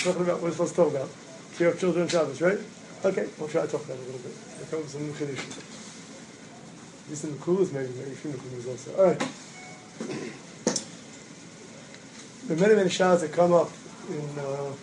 talking about what we're supposed to talk about. Care of children on Shabbos, right? Okay, we'll try to talk about it a little bit. There comes some new chiddush. At least in the coolest, maybe a few new chiddush also. All right. There are many shahs that come up in.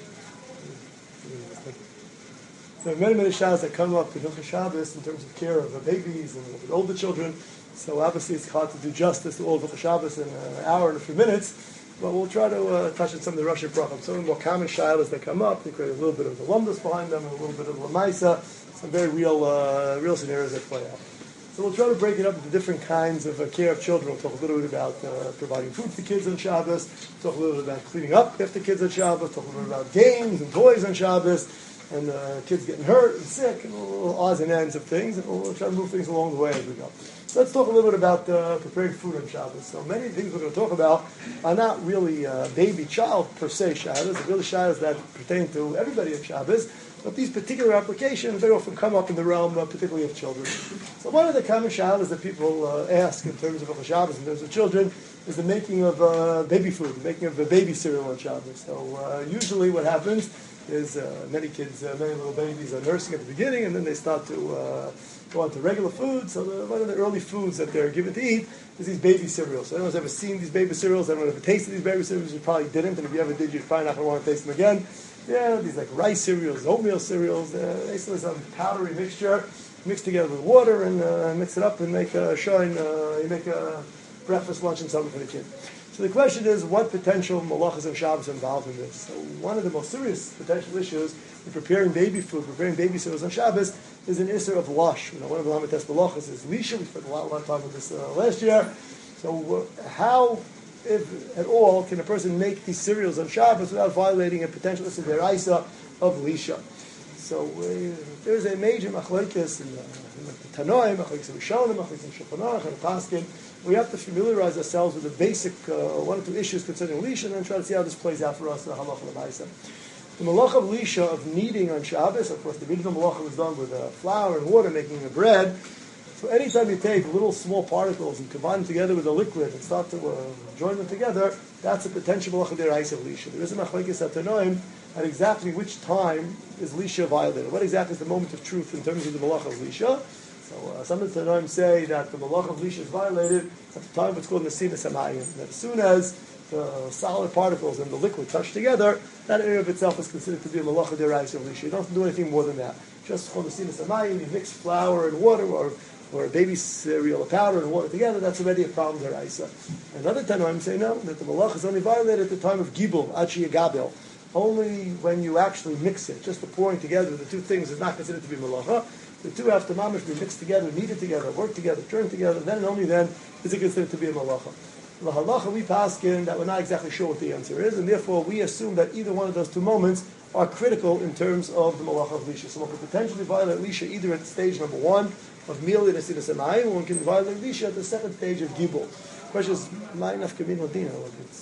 There are many shahs that come up in Hilchos Shabbos in terms of care of babies and with older children. So obviously it's hard to do justice to all of Hilchos Shabbos in an hour and a few minutes. But we'll try to touch on some of the Rosh Brachim. Some of the more common shaylas that come up, they create a little bit of the lumdus behind them and a little bit of the lamaisa. Some very real scenarios that play out. So we'll try to break it up into different kinds of care of children. We'll talk a little bit about providing food for kids on Shabbos. We'll talk a little bit about cleaning up after kids on Shabbos. Talk a little bit about games and toys on Shabbos. And kids getting hurt and sick and little odds and ends of things. And we'll try to move things along the way as we go. So let's talk a little bit about preparing food on Shabbos. So many things we're going to talk about are not really baby child per se shaylas. They're really shaylas that pertain to everybody on Shabbos. But these particular applications very often come up in the realm, particularly of children. So one of the common shaylas that people ask in terms of Shabbos, in terms of children, is the making of baby food, the making of a baby cereal on Shabbos. So usually what happens is many little babies are nursing at the beginning, and then they start to go on to regular food. So one of the early foods that they're given to eat is these baby cereals. So anyone's ever seen these baby cereals? Anyone ever tasted these baby cereals? You probably didn't, and if you ever did, you're probably not going to want to taste them again. Yeah, these like rice cereals, oatmeal cereals, basically some powdery mixture mixed together with water and mix it up and make a you make a breakfast, lunch, and something for the kid. So the question is, what potential malachas and Shabbos are involved in this? So one of the most serious potential issues in preparing baby food, preparing baby cereals on Shabbos, is an isser of lush. One of the lamites malachas is lisha. We spent a lot of time on this last year. So how, if at all, can a person make these cereals on Shabbos without violating a potential isser deraisa of lisha? So there's a major machlokes in the Tanoim, machlokes in Rishonim, machlokes in Shulchan Aruch, and Paskin. We have to familiarize ourselves with the basic one or two issues concerning lisha, and then try to see how this plays out for us in the halacha and the The malach of lisha, of kneading on Shabbos, of course, the original malacha was done with flour and water, making the bread. So anytime you take little small particles and combine them together with a liquid and start to join them together, that's a potential malacha deraisa of lisha. There is a machlokes at Tanoim at exactly which time is lisha violated. What exactly is the moment of truth in terms of the malacha of lisha? So some of the Tanoim say that the malacha of lisha is violated at the time what's called nesinas hamayim. That as soon as the solid particles and the liquid touch together, that area of itself is considered to be a malacha deraisa of lisha. You don't have to do anything more than that. Just called nesinas hamayim. You mix flour and water or a baby cereal, or powder and water together, that's already a problem deraisa. Another Tanoim say no, that the malacha is only violated at the time of gibul, achi yagabel. Only when you actually mix it, just the pouring together, the two things is not considered to be malacha. The two have to mamish be mixed together, kneaded together, work together, turn together, then and only then is it considered to be a malacha. The halacha we paskin that we're not exactly sure what the answer is, and therefore we assume that either one of those two moments are critical in terms of the malacha of lisha. So one could potentially violate lisha either at stage number one of mili and nesinas hamayim, or one can violate lisha at the second stage of gibul. The question is, ma'inaf kamin ladina?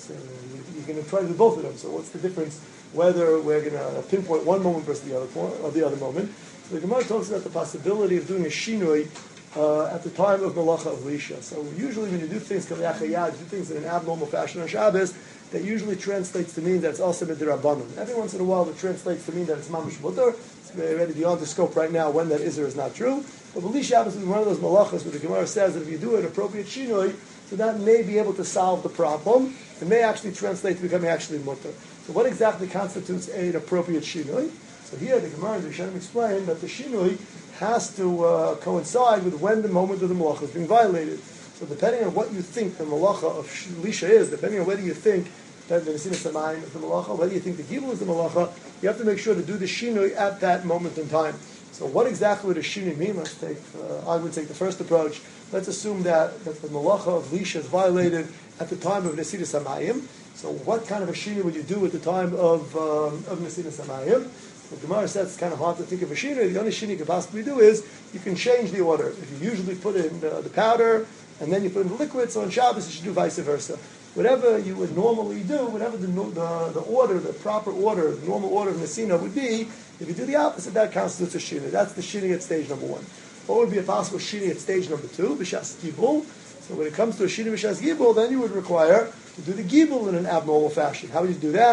You're going to try to do both of them. So what's the difference? Whether we're going to pinpoint one moment versus the other moment. So the Gemara talks about the possibility of doing a shinui at the time of malacha of lisha. So usually when you do things kaviyachayad, do things in an abnormal fashion on Shabbos, that usually translates to mean that it's also midrabanan. Every once in a while, it translates to mean that it's mamish mutar. It's already beyond the scope right now when that is or is not true. But lisha Shabbos is one of those malachas where the Gemara says that if you do an appropriate shinui, so that may be able to solve the problem. It may actually translate to becoming actually mutar. So what exactly constitutes an appropriate shinui? So here the Gemara and the Rishonim explain that the shinui has to coincide with when the moment of the malacha is being violated. So depending on what you think the malacha of lisha is, depending on whether you think that the nesinas hamayim is the malacha, whether you think the gibul is the malacha, you have to make sure to do the shinui at that moment in time. So what exactly would a shinui mean? Let's take, I would take the first approach. Let's assume that the malacha of lisha is violated at the time of nesinas hamayim. So what kind of a shinui would you do at the time of nesinas hamayim? The Gemara says it's kind of hard to think of a shinui. The only shinui you could possibly do is you can change the order. If you usually put in the powder and then you put in the liquid, so on Shabbos you should do vice versa. Whatever you would normally do, whatever the order, the proper order, the normal order of Nesina would be, if you do the opposite, that constitutes a shinui. That's the shinui at stage number one. What would be a possible shinui at stage number two? B'shas gibul. So when it comes to a shinui b'shas gibul, then you would require to do the gibul in an abnormal fashion. How would you do that?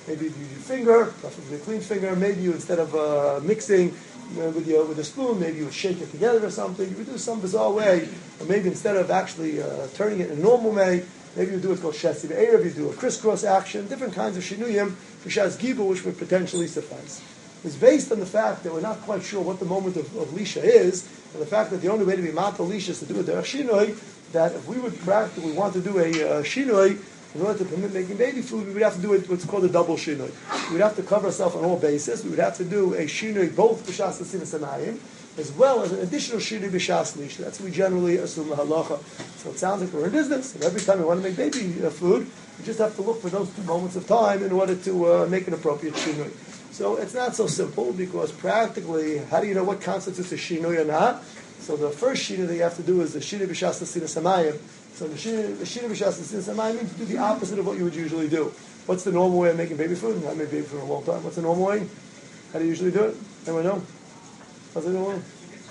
Maybe you use your finger, preferably a clean finger. Maybe you, instead of mixing with a spoon, maybe you would shake it together or something. You would do some bizarre way, or maybe instead of actually turning it in a normal way, maybe you do what's called shesi be'erev, you do a crisscross action, different kinds of shinuyim for shas gibur, which would potentially suffice. It's based on the fact that we're not quite sure what the moment of lisha is, and the fact that the only way to be matal lisha is to do a derech shinui, that if we would practice, we want to do a shinui, in order to permit making baby food, we would have to do what's called a double shinui. We would have to cover ourselves on all bases. We would have to do a shinui both b'shas l'sinas hanayim, as well as an additional shinui b'shas lisha. That's what we generally assume the halacha. So it sounds like we're in business, and every time we want to make baby food, we just have to look for those 2 moments of time in order to make an appropriate shinui. So it's not so simple, because practically, how do you know what constitutes a shinui or not? So the first shinui that you have to do is the shinui b'shas l'sinas hanayim. So the shinui b'shas l'sinas hanayim means to do the opposite of what you would usually do. What's the normal way of making baby food? I've made baby food in a long time. What's the normal way? How do you usually do it? Anyone know? What's the normal way?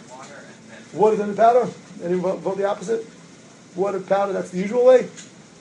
Water then the powder? Anyone vote the opposite? Water, powder, that's the usual way?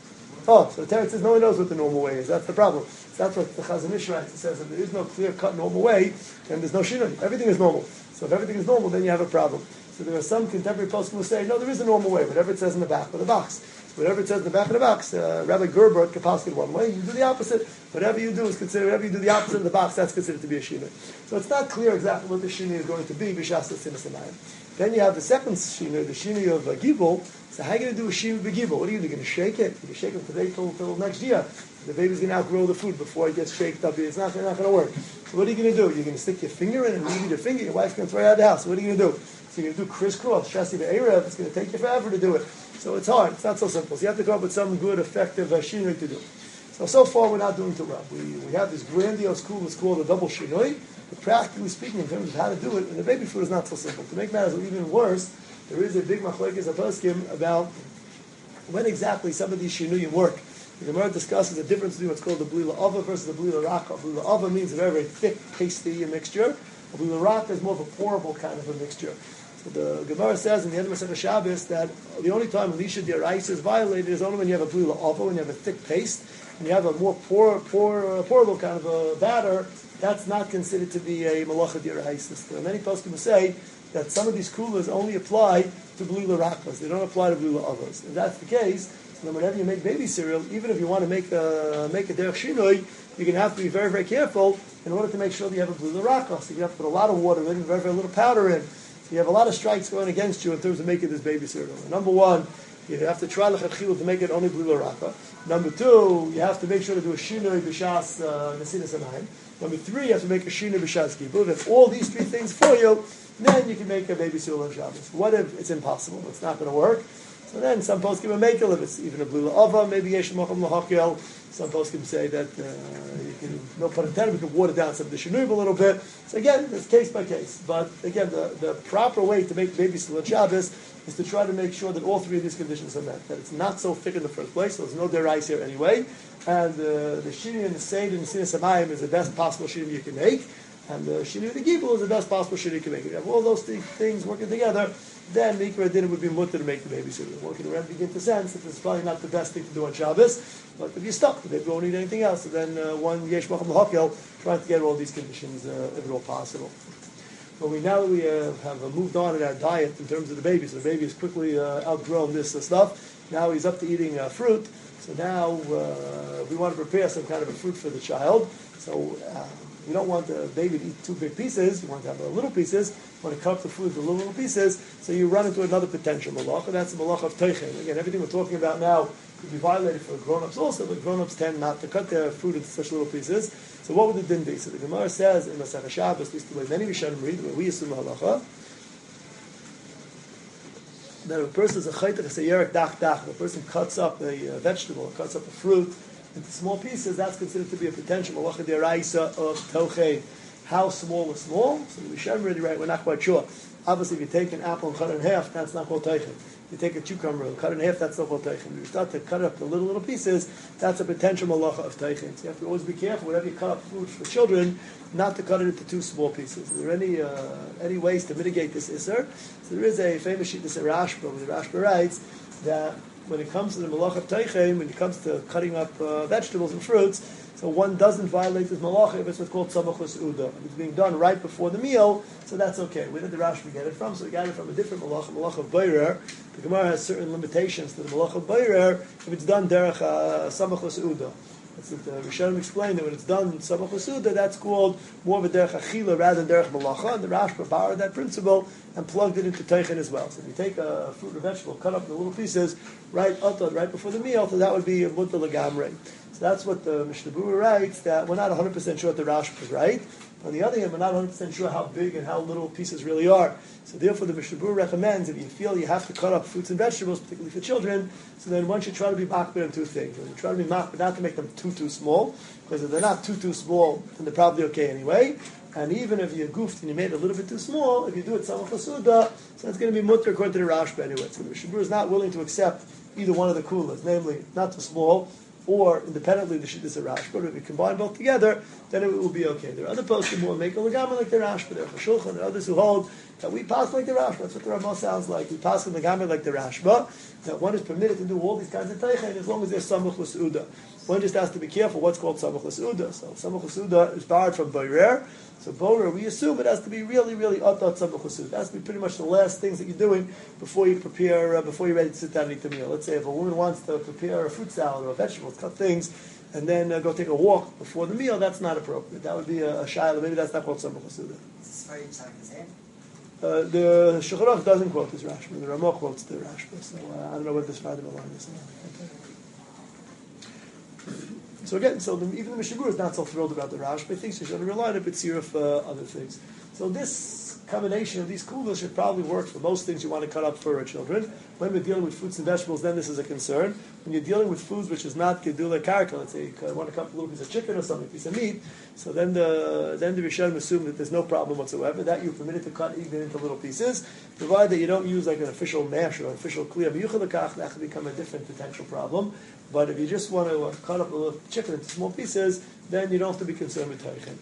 Oh, so the Torah says no one knows what the normal way is. That's the problem. So that's what the Chazon Ish writes. It says if there is no clear-cut normal way, then there's no shinui. Everything is normal. So if everything is normal, then you have a problem. So there are some contemporary poskim who say, no, there is a normal way, whatever it says in the back of the box. Whatever it says in the back of the box, Rabbi Gerber at Kapalsky one way, you do the opposite. Whatever you do is considered, whatever you do the opposite of the box, that's considered to be a shinui. So it's not clear exactly what the shinui is going to be, b'shas l'sinas hanayim. Then you have the second shinui, the shinui of gibul. So how are you going to do a shinui b'gibul? What are you going to do? You're going to shake it? You're going to shake it today till next year. The baby's going to outgrow the food before it gets shaked up. It's not going to work. So what are you going to do? You're going to stick your finger in and leave your finger. Your wife's going to throw you out of the house. So what are you going to do? So you're going to do crisscross, shasi be'erev. It's going to take you forever to do it. So it's hard. It's not so simple. So you have to come up with some good, effective shinui to do. So far we're not doing too well. We have this grandiose school that's called a double shinui, but practically speaking, in terms of how to do it, and the baby food is not so simple. To make matters even worse, there is a big machlokes poskim about when exactly some of these shinuyim work. The Gemara discusses the difference between what's called the blila ava versus the blila raka. Blila ava means a very, very thick, pasty mixture. A blila raka is more of a pourable kind of a mixture. So the Gemara says in the end of Masechah Shabbos that the only time Lisha D'Oraisa is violated is only when you have a blila ava, when you have a thick paste, and you have a more pourable kind of a batter. That's not considered to be a malacha D'Oraisa. There are many poskim say that some of these coolers only apply to blila rakas. They don't apply to blila avos. If that's the case, so then whenever you make baby cereal, even if you want to make a derech shinui, you're going to have to be very, very careful in order to make sure that you have a blila raka. So you have to put a lot of water in, very, very little powder in. So you have a lot of strikes going against you in terms of making this baby cereal. And number one, you have to try lechatchila to make it only blila raka. Number two, you have to make sure to do a shinui b'shas nesinas hanayim. Number three, you have to make a shinui b'shas gibur. If all these 3 things for you, then you can make a baby cereal on Shabbos. What if it's impossible? It's not going to work. So then some poskim will make it if it's even a blula ava, maybe yesh macham lahakel. Some poskim say that you can, no pun intended, we can water down some of the shinuyim a little bit. So again, it's case by case. But again, the proper way to make baby cereal on Shabbos is to try to make sure that all 3 of these conditions are met. That it's not so thick in the first place, so there's no derais here anyway. And the shinui and the seid and the sinas hamayim is the best possible shinui you can make. And the shinui the gibul is the best possible shinui you can make. If you have all those things working together, then the ikra dinner would be mutter to make the baby cereal. One can already begin to sense that it's probably not the best thing to do on Shabbos, but if you're stuck, the baby won't eat anything else, so then one yesh macham l'hakel, trying to get all these conditions if at all possible. But now that we have moved on in our diet in terms of the baby, so the baby has quickly outgrown this stuff. Now he's up to eating fruit. So now we want to prepare some kind of a fruit for the child. So you don't want the baby to eat 2 big pieces. You want to have little pieces. You want to cut up the food into little pieces. So you run into another potential malacha, and that's the malacha of teichen. Again, everything we're talking about now could be violated for grown-ups also, but grown-ups tend not to cut their food into such little pieces. So what would the din be? So the Gemara says in Masechah Shabbos, at least the way many Rishonim read, where we assume halacha, that if a person is a chaytach, it's a yerek dach. If a person cuts up a vegetable, or cuts up a fruit into small pieces, that's considered to be a potential malacha d'oraisa of tochein. How small is small? So the Rishonim really right, we're not quite sure. Obviously, if you take an apple and cut it in half, that's not called teichen. If you take a cucumber and cut it in half, that's not called teichen. If you start to cut it up to little pieces, that's a potential malacha of teichen. So you have to always be careful, whenever you cut up food for children, not to cut it into 2 small pieces. Are there any ways to mitigate this isser? So there is a famous sheet, this Rashba, where the Rashba writes that when it comes to the malacha of teichen, when it comes to cutting up vegetables and fruits, So one doesn't violate this malacha if it's what's called samach l'seuda. If it's being done right before the meal, so that's okay. Where did the Rashba get it from? So we got it from a different malacha of Beirer. The Gemara has certain limitations to the malacha of Beirer if it's done derech samach l'seuda. That's what the Rishonim explained, that when it's done samach l'seuda, that's called more of a derech achila rather than derech malacha. And the Rashba borrowed that principle and plugged it into teichen as well. So if you take a fruit or vegetable, cut up into little pieces, right before the meal, so that would be a mutter legamrei. So that's what the Mishnah Berurah writes, that we're not 100% sure that the Rashba is right. On the other hand, we're not 100% sure how big and how little pieces really are. So therefore, the Mishnah Berurah recommends, if you feel you have to cut up fruits and vegetables, particularly for children, so then one should try to be makbid on two things. One should try to be makbid not to make them too small, because if they're not too small, then they're probably okay anyway. And even if you goofed and you made it a little bit too small, if you do it samach l'seuda, so it's going to be mutter according to the Rashba anyway. So the Mishnah Berurah is not willing to accept either one of the kulas, namely not too small, or independently the shittas of Rashba. But if you combine both together, then it will be okay. There are other poskim who will make a legama like the Rashba. There are Shulchan and others who hold that we pass like the Rashba. That's what the Ramah sounds like. We pass the legama like the Rashba. That one is permitted to do all these kinds of teichen as long as there's samach l'seuda. One just has to be careful what's called samach l'seuda. So samach l'seuda is borrowed from Beirer. So Borer, we assume it has to be really atat samach l'seuda. It has to be pretty much the last things that you're doing before you prepare, before you're ready to sit down and eat the meal. Let's say if a woman wants to prepare a fruit salad or vegetables, cut things, and then go take a walk before the meal, that's not appropriate. That would be a shayla. Maybe that's not called samach l'seuda. The Shulchan Aruch doesn't quote this Rashba. The Ramah quotes the Rashba. So I don't know what this Friday line is. So again, even the Mishnah Berurah is not so thrilled about the Rashba. He thinks you should rely on a bit of other things. So this combination of these kulas should probably work for most things you want to cut up for children. When we're dealing with fruits and vegetables, then this is a concern. When you're dealing with foods which is not gedula karka, let's say you want to cut up a little piece of chicken or something, a piece of meat, so then the Rishonim assume that there's no problem whatsoever, that you're permitted to cut even into little pieces, provided that you don't use like an official mash or an official kliya miyuchalakach. That could become a different potential problem. But if you just want to cut up a little chicken into small pieces, then you don't have to be concerned with teichen.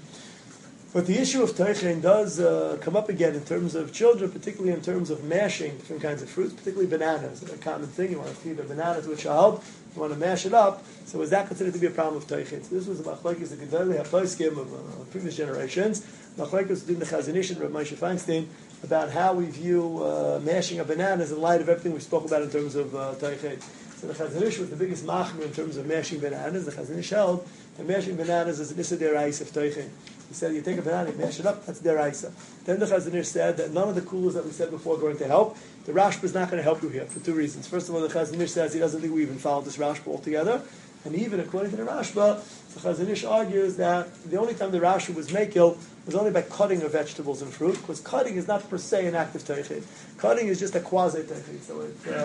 But the issue of teichen does come up again in terms of children, particularly in terms of mashing different kinds of fruits, particularly bananas. It's a common thing. You want to feed a banana to a child, you want to mash it up. So is that considered to be a problem of teichen? So this was a machlokes, the Gedolei HaPoskim of previous generations. Machlokes did the Chazon Ish and Rav Moshe Feinstein about how we view mashing of bananas in light of everything we spoke about in terms of teichen. So the Chazon Ish was the biggest machmir in terms of mashing bananas. The Chazon Ish held that mashing bananas is an issa deraisa of teichen. He said, you take a banana, you mash it up, that's deraisa. Then the Chazon Ish said that none of the kulas that we said before are going to help. The Rashba is not going to help you here for two reasons. First of all, the Chazon Ish says he doesn't think we even followed this Rashba altogether. And even according to the Rashba, the Chazon Ish argues that the only time the Rashba was makil was only by cutting of vegetables and fruit, because cutting is not per se an act of teichen. Cutting is just a quasi-teichen. So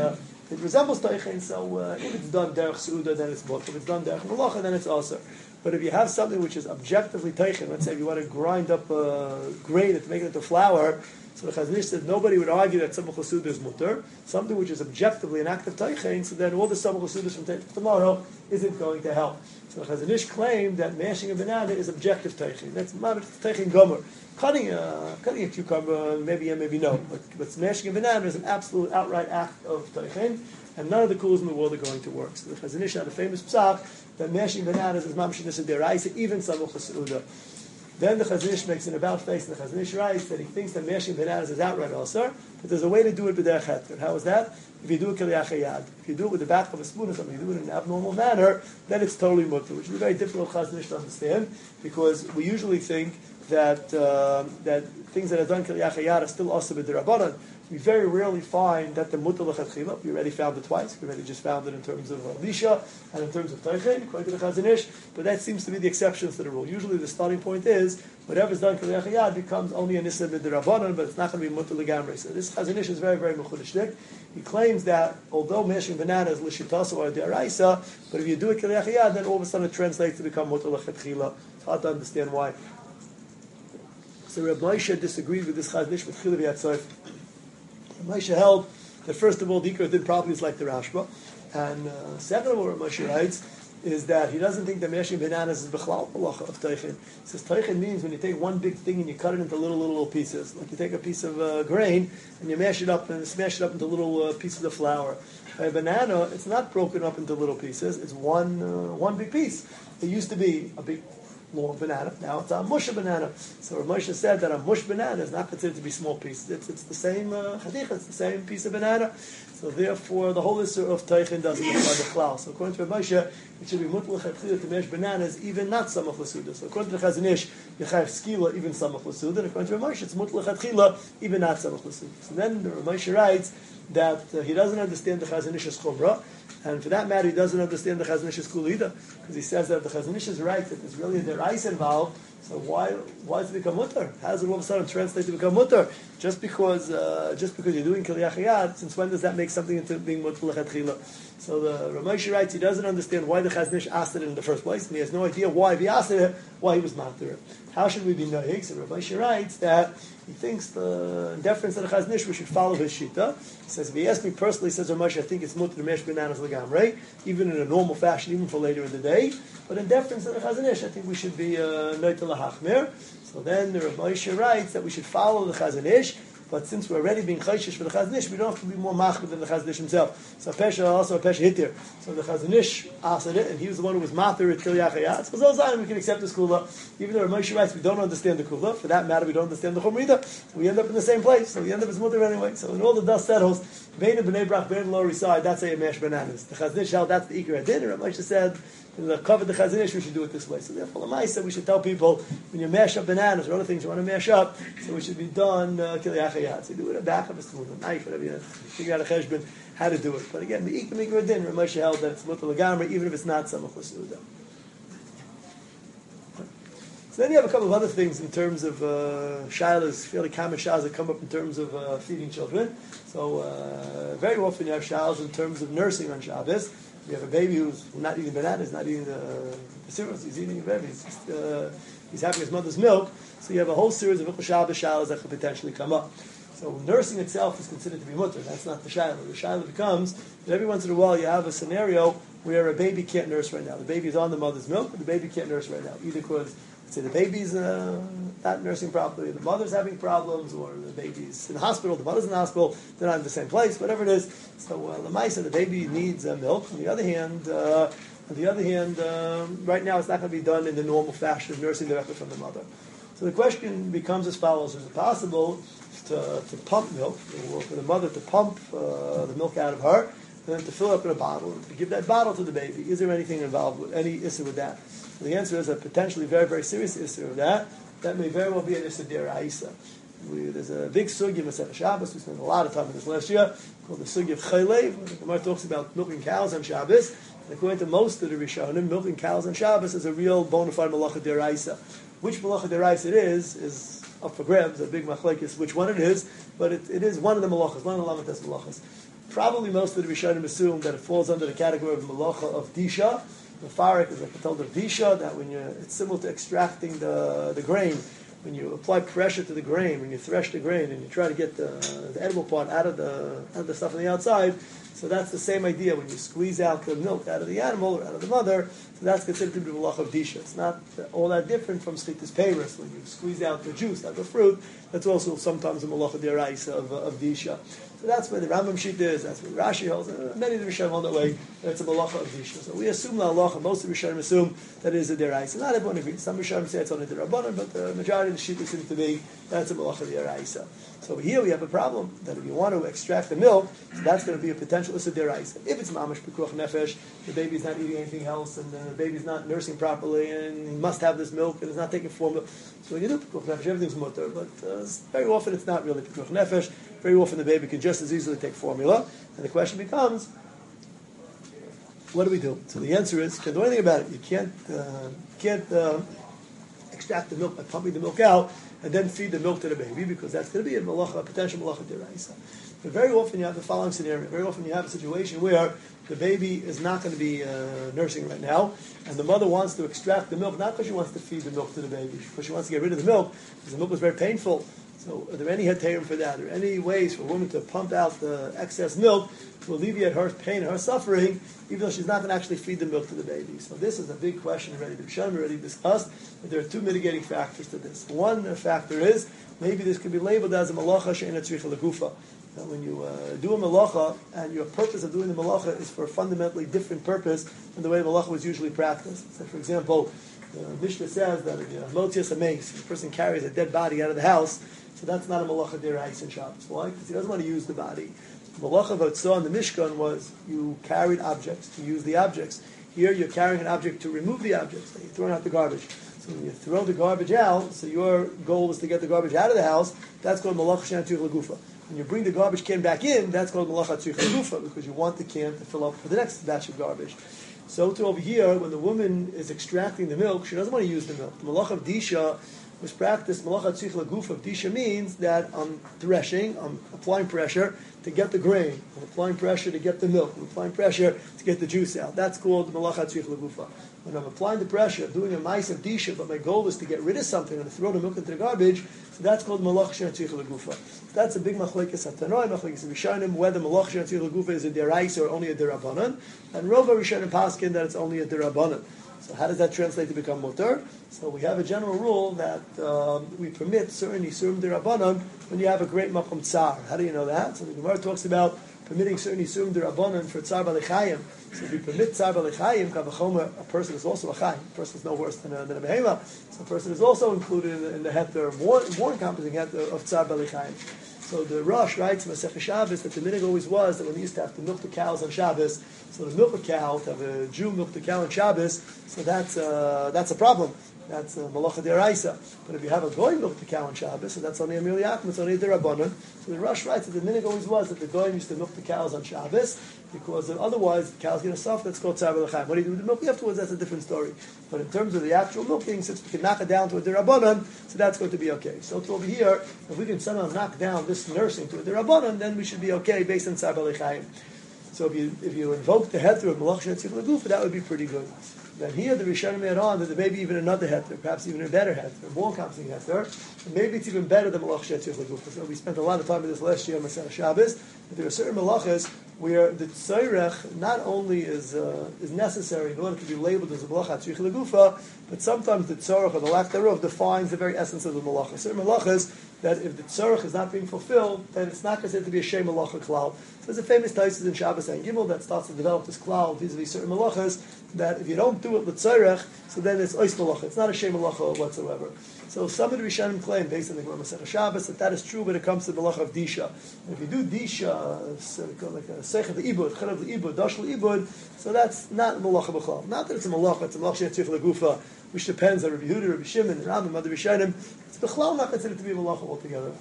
it resembles teichen, so if it's done derech seuda, then it's both. If it's done derech malacha, then it's also. But if you have something which is objectively teichen, let's say if you want to grind up grain to make it into flour, so the Chazon Ish said nobody would argue that samach l'seuda is mutter. Something which is objectively an act of teichen, so then all the samach l'seudas from tomorrow isn't going to help. So the Chazon Ish claimed that mashing a banana is objective teichen. That's teichen gomer. Cutting a cucumber, maybe yeah, maybe no. But smashing a banana is an absolute outright act of teichen, and none of the kulas in the world are going to work. So the Chazon Ish had a famous psak that mashing bananas is mamshin nisa deraisa, even samach l'seuda. Then the Chazon Ish makes an about face, and the Chazon Ish writes that he thinks that mashing bananas is outright also, but there's a way to do it b'derech heter. How is that? If you do it k'liach hayad, if you do it with the back of a spoon or something, you do it in an abnormal manner, then it's totally mutter, which is very difficult for Chazon Ish to understand, because we usually think that that things that are done k'liach hayad are still also b'derabbanan. We very rarely find that the mutter l'chatchila. We already found it twice. We already just found it in terms of lisha and in terms of teichen, according to the Chazon Ish. But that seems to be the exceptions to the rule. Usually, the starting point is whatever's done k'liach hayad becomes only a nissa b'derabbanan, but it's not going to be mutter legamrei. So this Chazon Ish is very mechudishdik. He claims that although mashing bananas l'shitasa or deraisa, but if you do it k'liach hayad, then all of a sudden it translates to become mutter l'chatchila. It's hard to understand why. So Reb Moshe disagreed with this Chazon Ish with Chila v'yatzayf. Moshe held that first of all, the Ikar did properly is like the Rashba, and second of all, what Moshe writes is that he doesn't think that mashing bananas is b'chlal halacha of teichen. He says teichen means when you take one big thing and you cut it into little pieces, like you take a piece of grain and you mash it up and smash it up into little pieces of flour. A banana, it's not broken up into little pieces. It's one big piece. It used to be a big long banana. Now it's a mush banana. So Rav Moshe said that a mush banana is not considered to be small pieces. It's the same chadicha. It's the same piece of banana. So therefore, the whole issue of teichin doesn't apply to klal. So according to Rav Moshe, it should be mutlach lechatchila to mesh bananas, even not samach l'suda. So according to the Chazon Ish, yechayev skila even samach l'suda. And according to Rav Moshe, it's mutlach lechatchila even not samach l'suda. So then Rav Moshe writes that he doesn't understand the Chazon Ish's chumrah, and for that matter, he doesn't understand the Chazon Ish's kula either, because he says that if the Chazon Ish is right, that there's really a deraisa involved, so why does it become mutter? How does it all of a sudden translate to become mutter? Just because you're doing Kli Achayat, since when does that make something into being mutter lechatchila? So the Rav Moshe writes he doesn't understand why the Chazon Ish asked it in the first place, and he has no idea why, if he asked it, why he was matter it. How should we be nohig? So Rav Moshe writes that he thinks in deference to the Chazon Ish we should follow his shita. He says, if he asked me personally, says Rav Moshe, I think it's mutter to mesh bananas legamrei, even in a normal fashion, even for later in the day. But in deference to the Chazon Ish, I think we should be noiter lahachmir. So then the Rav Moshe writes that we should follow the Chazon Ish, but since we're already being chayshish for the Chazon Ish, we don't have to be more machmir than the Chazon Ish himself. So Pesha also a Pesha hitir. So the Chazon Ish asked it, and he was the one who was matir at Kli Achayat. So Zozayim, we can accept this kula, even though Rav Moshe writes we don't understand the kula. For that matter, we don't understand the chumrah either. So we end up in the same place. So we end up as mutter anyway. So when all the dust settles, Bein and Bnei Brach, Bein and Lower East Side, that's how you mash bananas. The Chazon Ish held that's the ikar adin. Rav Moshe said, in the cover the Chazon Ish, we should do it this way. So therefore, Lamai said we should tell people when you mash up bananas or other things you want to mash up, so we should be done Kli Achayat. So you do it at the back of a spoon, a knife, whatever you figure out a cheshbon how to do it. But again, the ikar adin, Rav Moshe held that it's mutter legamrei, even if it's not samach l'suda. So then you have a couple of other things in terms of shilas, fairly common shilas that come up in terms of feeding children. So very often you have shilas in terms of nursing on Shabbos. You have a baby who's not eating bananas, not eating the cereals, he's eating a baby. He's having his mother's milk. So you have a whole series of Hilchos Shabbos shilas that could potentially come up. So nursing itself is considered to be mutter. That's not the shilah. The shilah becomes that every once in a while you have a scenario where a baby can't nurse right now. The baby is on the mother's milk, but the baby can't nurse right now. Either because, say, the baby's not nursing properly, the mother's having problems, or the baby's in the hospital, the mother's in the hospital, they're not in the same place, whatever it is. So Lamaisa, the baby needs milk. On the other hand, right now it's not going to be done in the normal fashion of nursing directly from the mother. So the question becomes as follows: is it possible to pump milk, or for the mother to pump the milk out of her, and then to fill it up in a bottle, and to give that bottle to the baby? Is there anything involved with any issue with that? So the answer is a potentially very, very serious issue of that. That may very well be an issue deraisa. There's a big sugya in Masechah Shabbos. We spent a lot of time on this last year, called the sugya of chaylev. The Gemara talks about milking cows on Shabbos. And according to most of the Rishonim, milking cows on Shabbos is a real bona fide malacha deraisa. Which malacha deraisa it is up for grabs. A big machlekes which one it is, but it is one of the malachas, one of the lamates malachas. Probably most of the Rishonim assume that it falls under the category of malacha of disha. The farik is like the told of disha, that when it's similar to extracting the grain. When you apply pressure to the grain, when you thresh the grain, and you try to get the edible part out of the stuff on the outside, so that's the same idea. When you squeeze out the milk out of the animal or out of the mother, so that's considered to be the malach of disha. It's not all that different from schitas peiros. When you squeeze out the juice out of the fruit, that's also sometimes a malach of deraisa of disha. So that's where the Rambam Shita is. That's where Rashi holds. Many of the Rishonim hold that way. That it's a malacha of disha. So we assume the halacha. Most of the Rishonim assume that it is a deraisa. Not everyone agrees. Some Rishonim say it's only the Rabbanan, but the majority of the Shita seems to be that's a malacha of deraisa. So here we have a problem that if you want to extract the milk, so that's going to be a potential issa deraisa. If it's mamash pikuach nefesh, the baby's not eating anything else, and the baby's not nursing properly, and he must have this milk, and it's not taking formula. So when you do pikuach nefesh, everything's mutter. But very often it's not really pikuach nefesh. Very often the baby can just as easily take formula, and the question becomes, what do we do? So the answer is, can't do anything about it. You can't extract the milk by pumping the milk out and then feed the milk to the baby, because that's going to be a potential malacha deraisa. But very often you have the following scenario. Very often you have a situation where the baby is not going to be nursing right now, and the mother wants to extract the milk, not because she wants to feed the milk to the baby, because she wants to get rid of the milk, because the milk was very painful. So are there any heterim for that? Are there any ways for a woman to pump out the excess milk to alleviate her pain, her suffering, even though she's not going to actually feed the milk to the baby? So this is a big question already. The Rishonim already discussed, but there are two mitigating factors to this. One factor is, maybe this could be labeled as a malacha she'ena tzricha legufa. that when you do a malacha, and your purpose of doing the malacha is for a fundamentally different purpose than the way malacha was usually practiced. So, for example, the Mishnah says that if a person carries a dead body out of the house, so that's not a malacha deraisa in Shabbos. Why? Because he doesn't want to use the body. The malacha v'otzah in the Mishkan was you carried objects to use the objects. Here you're carrying an object to remove the objects. You're throwing out the garbage. So when you throw the garbage out, so your goal was to get the garbage out of the house, that's called malacha she'en tzurich legufa. When you bring the garbage can back in, that's called malacha tzurich legufa, because you want the can to fill up for the next batch of garbage. So too over here, when the woman is extracting the milk, she doesn't want to use the milk. The malacha of disha was practiced. Malacha tzurich legufa of disha means that I'm threshing, I'm applying pressure to get the grain, I'm applying pressure to get the milk, I'm applying pressure to get the juice out. That's called malacha tzurich legufa. When I'm applying the pressure, doing a ma'is of disha, but my goal is to get rid of something and to throw the milk into the garbage, so that's called malacha she'en tzurich legufa. That's a big machlekes hatanoi, machlekes rishonim, whether malacha she'en tzurich legufa is a deraisa or only a derabanan, and rova rishonim paskin that it's only a derabanan. So how does that translate to become mutar? So we have a general rule that we permit certain isurim derabanan when you have a great makom tsar. How do you know that? So the Gemara talks about permitting certain isurim derabanan for tsar balechayim. So if we permit tsar balechayim, kavachomer, a person is also a chayim. A person is no worse than a behema. So a person is also included in the heter, more encompassing heter of tsar balechayim. So the Rosh writes in Masechah Shabbos that the minhag always was that when they used to have to milk the cows on Shabbos, so to milk a cow, to have a Jew milk the cow on Shabbos, so that's a problem. That's malacha deraisa. But if you have a goy milk the cow on Shabbos, so that's only a miliakim, it's only a derabanan. So the Rosh writes that the minhag always was that the goy used to milk the cows on Shabbos, because otherwise the cows get a soft, that's called tzar b'lechaim. What do you do with the milk afterwards? That's a different story. But in terms of the actual milking, since we can knock it down to a derabanan, so that's going to be okay. So to over here, if we can somehow knock down this nursing to a derabanan, then we should be okay based on tzar b'lechaim. So if you invoke the heter of malacha she'en tzurich legufa, that would be pretty good. Then here the Rishonim add on that there may be even another heter, perhaps even a better heter, a more encompassing heter, and maybe it's even better than malacha she'en tzurich legufa. So we spent a lot of time with this last year on Masechah Shabbos, but there are certain malachas where the tzorech not only is necessary in order to be labeled as a malacha tzurich legufa, but sometimes the tzorech or the lack thereof defines the very essence of the malacha. Certain malachas that if the tzorech is not being fulfilled, then it's not considered to be a shem malacha klal. So there's a famous taisus in Shabbos and Gimel that starts to develop this klal vis-a-vis certain malachas that if you don't do it with tzorech, so then it's ois malacha. It's not a shem malacha whatsoever. So some of the Rishonim claim, based on the Gemara Masechah Shabbos, that is true when it comes to the malacha of disha. And if you do disha, like a seichel ibud, charav ibud, dashel ibud, so that's not malacha b'chlal. Not that it's a malacha; it's a malacha she'en tzurich legufa, which depends on Rabbi Yehuda, Rabbi Shimon, Rambam, other Rishonim. It's b'chlal not considered to be a malacha altogether.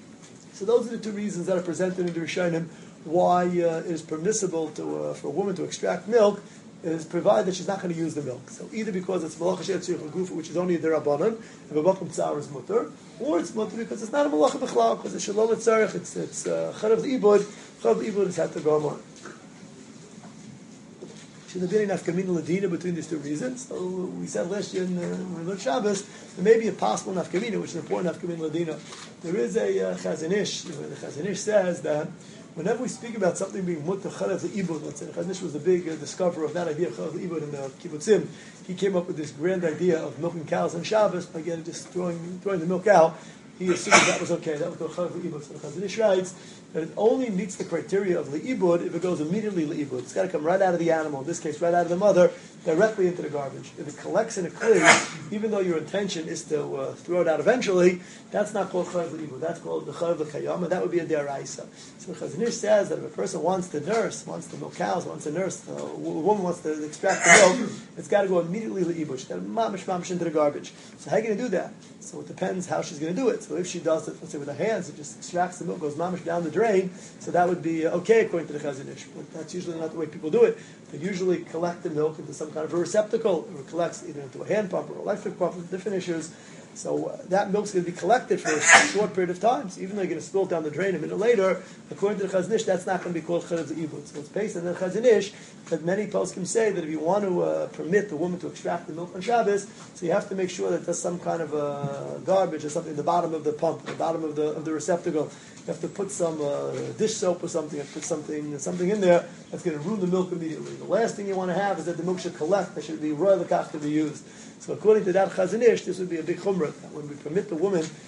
So those are the two reasons that are presented in the Rishonim why it is permissible for a woman to extract milk, is provided that she's not going to use the milk. So either because it's malacha she'en tzurich legufa, which is only a derabanan, if a makom tsar is mutter, or it's mutter because it's not a malacha b'chlal, because it's shalom tzarech, it's charav ibud. Charav ibud is had to go on. Should there be an nafkamina ladina between these two reasons? So we said last year when we learned Shabbos, there may be a possible nafkamina, which is an important nafkamina ladina. There is a Chazon Ish. The Chazon Ish says that whenever we speak about something being mutter charav ibud, let's say the Chazon Ish was the big discoverer of that idea of charav ibud in the kibbutzim. He came up with this grand idea of milking cows on Shabbos by just throwing the milk out. He assumed that was okay. That was the charav ibud. So the Chazon Ish writes that it only meets the criteria of le'ibud if it goes immediately le'ibud. It's got to come right out of the animal, in this case right out of the mother, directly into the garbage. If it collects in a clear, even though your intention is to throw it out eventually, that's not called charav le'ibud. That's called the charav l'chayam, and that would be a deraisa. So Chazon Ish says that if a person wants to milk cows, wants to nurse, a woman wants to extract the milk, it's got to go immediately le'ibud. She's got to mamish into the garbage. So how are you going to do that? So it depends how she's going to do it. So if she does it, let's say with her hands, it just extracts the milk, goes mamish down the drain, so that would be okay according to the Chazon Ish. But that's usually not the way people do it. They usually collect the milk into some kind of a receptacle, or it collects either into a hand pump or an electric pump, different issues. So that milk's going to be collected for a short period of time. So even though you're going to spill it down the drain a minute later, according to the Chazon Ish, that's not going to be called charav ibud. So it's based on the Chazon Ish that many poskim say that if you want to permit the woman to extract the milk on Shabbos, so you have to make sure that there's some kind of garbage or something at the bottom of the pump, the bottom of the receptacle. You have to put some dish soap or something, and put something in there that's going to ruin the milk immediately. The last thing you want to have is that the milk should collect. There should be royal lekach to be used. So according to that Chazon Ish, this would be a big chumrah. That when we permit the woman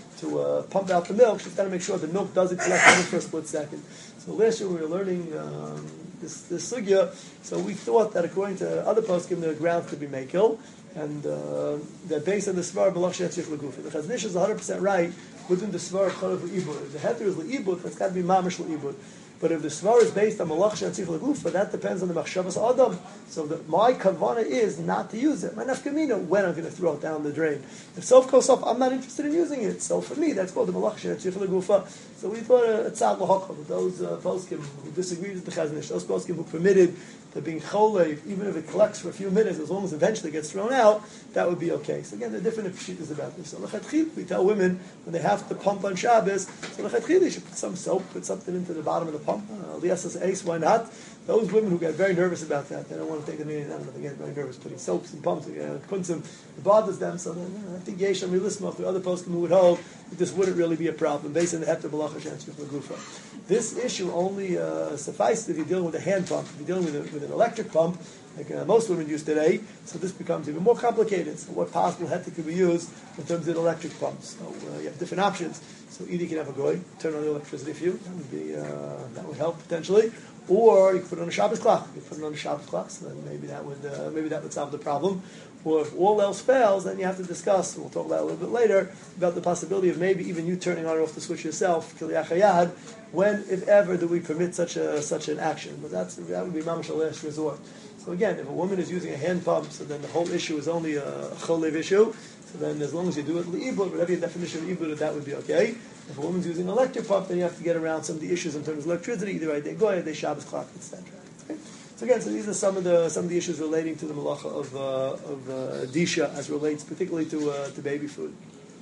pump out the milk, she's got to make sure the milk doesn't collect even for a split second. So last year we were learning this sugya, so we thought that according to other poskim, the ground could be makil, and that based on the svar b'lach she'etzich l'gufa. The Chazon Ish is 100% right within the svar chalav l'ibud. If the heter is l'ibud, that's got to be mamish l'ibud. But if the svar is based on malach she'etzich l'gufa, that depends on the machshavas adam. So my kavana is not to use it. My nafkamina, when I'm going to throw it down the drain. If sof goes off, I'm not interested in using it. So for me, that's called the malach she'etzich l'gufa. So we thought a tzad l'hokal, those poskim who disagreed with the Chazon Ish, those poskim who permitted the being cholev, even if it collects for a few minutes, as long as eventually it gets thrown out, that would be okay. So again, there are different pshitas about this. So lechatchil, we tell women when they have to pump on Shabbos, so lechatchil, they should put some soap, put something into the bottom of the pump. Liasas ace, why not? Those women who get very nervous about that, they don't want to take the meaning. I don't know, they get very nervous putting soaps and pumps, it bothers them. So then, I think Yesham Rilismov, the other poskim who would hold that this wouldn't really be a problem based on the heter b'lacha she'etzich l'gufa. This issue only suffices if you're dealing with a hand pump. If you're dealing with an electric pump, like most women use today, so this becomes even more complicated. So what possible heter could be used in terms of electric pumps? So you have different options. So either you can have a goy, turn on the electricity for you, that would help potentially, or you could put it on a Shabbos clock. You put it on a Shabbos clock, so then maybe that would solve the problem. Or if all else fails, then you have to discuss, we'll talk about it a little bit later, about the possibility of maybe even you turning on or off the switch yourself, Kiliyach Hayad, when, if ever, do we permit such an action. But that would be mamash last resort. So again, if a woman is using a hand pump, so then the whole issue is only a cholev issue, so then as long as you do it li'ibud, whatever your definition of ibud, that would be okay. If a woman's using an electric pump, then you have to get around some of the issues in terms of electricity, either by day goy, day Shabbos clock, etc. Okay? So again, so these are some of the issues relating to the malacha of disha as relates particularly to baby food.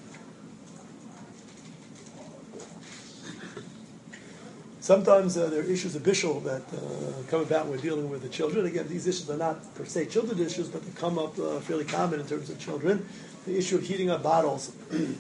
Sometimes there are issues of bishul that come about when we're dealing with the children. Again, these issues are not per se children issues, but they come up fairly common in terms of children. The issue of heating up bottles.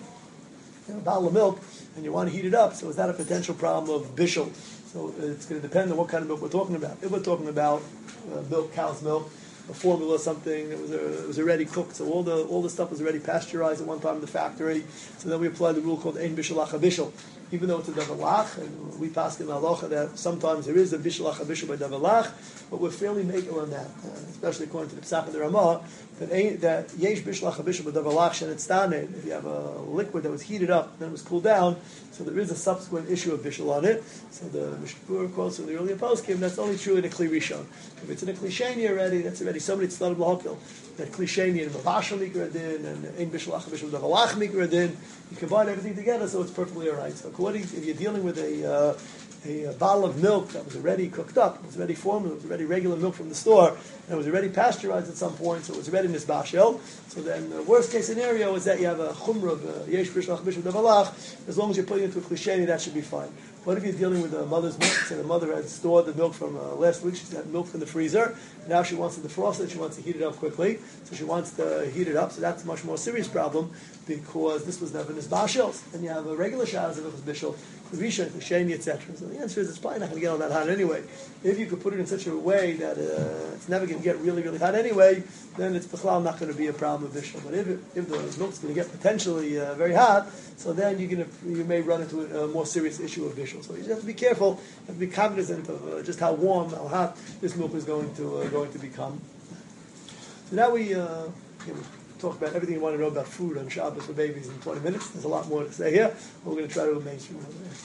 A bottle of milk, and you want to heat it up, so is that a potential problem of bishul? So it's going to depend on what kind of milk we're talking about. If we're talking about milk, cow's milk, a formula or something that was already cooked, so all the stuff was already pasteurized at one time in the factory, so then we apply the rule called ein bishul acha bishul. Even though it's a davalach, and we pass in the halacha that sometimes there is a bishul acha bishul by davalach, but we're fairly makel on that, especially according to the Pesach of the Ramah, that yesh bishul acha bishul by davalach shenetstanen. If you have a liquid that was heated up, then it was cooled down, so there is a subsequent issue of bishul on it. So the Mishpur quotes from the earlier poskim, that's only true in a kli rishon. If it's in a kli sheni already, that's already somebody tzad b'hakil. That kli sheni and mavashal mikra din and ein bishul acha bishul davalach mikra din. You combine everything together, so it's perfectly all right. So if you're dealing with a bottle of milk that was already cooked up, it was already formula, it was already regular milk from the store, and it was already pasteurized at some point, so it was already nisbashel. So then the worst case scenario is that you have a chumrah of yesh bishul bishul davalach. As long as you're putting it into a klisheni, that should be fine. What if you're dealing with a mother's milk? So the mother had stored the milk from last week. She's had milk in the freezer. Now she wants to defrost it. She wants to heat it up quickly. So she wants to heat it up. So that's a much more serious problem because this was never nisbashel. And you have a regular shaz if it was bishul, klishein, klisheni, etc. So the answer is it's probably not going to get all that hot anyway. If you could put it in such a way that it's never going to get really, really hot anyway, then it's b'chlal not going to be a problem of bishul. But if the milk's going to get potentially very hot, so then you may run into a more serious issue of bishul. So you just have to be careful, you have to be cognizant of just how warm, how hot this milk is going to become. So now we talk about everything you want to know about food on Shabbos for babies in 20 minutes. There's a lot more to say here. We're going to try to go mainstream over there.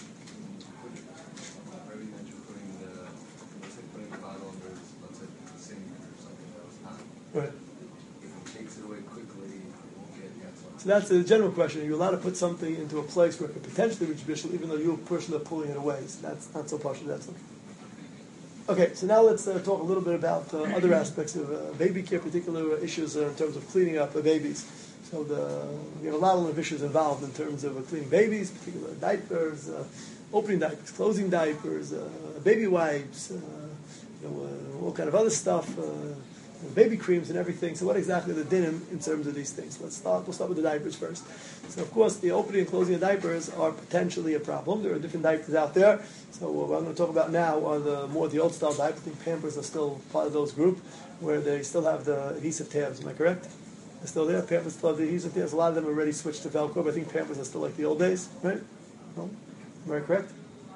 Right. If it takes it away quickly, it won't get yet. So that's the general question. Are you allowed to put something into a place where it could potentially reach bishul, even though you're personally pulling it away? So that's not so partial. That's okay. Okay, so now let's talk a little bit about other aspects of baby care, particular issues in terms of cleaning up babies. So we have a lot of issues involved in terms of cleaning babies, particular diapers, opening diapers, closing diapers, baby wipes, all kind of other stuff. Baby creams and everything. So what exactly are the dinim in terms of these things? We'll start with the diapers first. So of course the opening and closing of diapers are potentially a problem. There are different diapers out there. So what I'm going to talk about now are the old style diapers. I think Pampers are still part of those group where they still have the adhesive tabs. Am I correct? are still there. Pampers still have the adhesive there. A lot of them already switched to Velcro, but I think Pampers are still like the old days, right? No? Am I correct?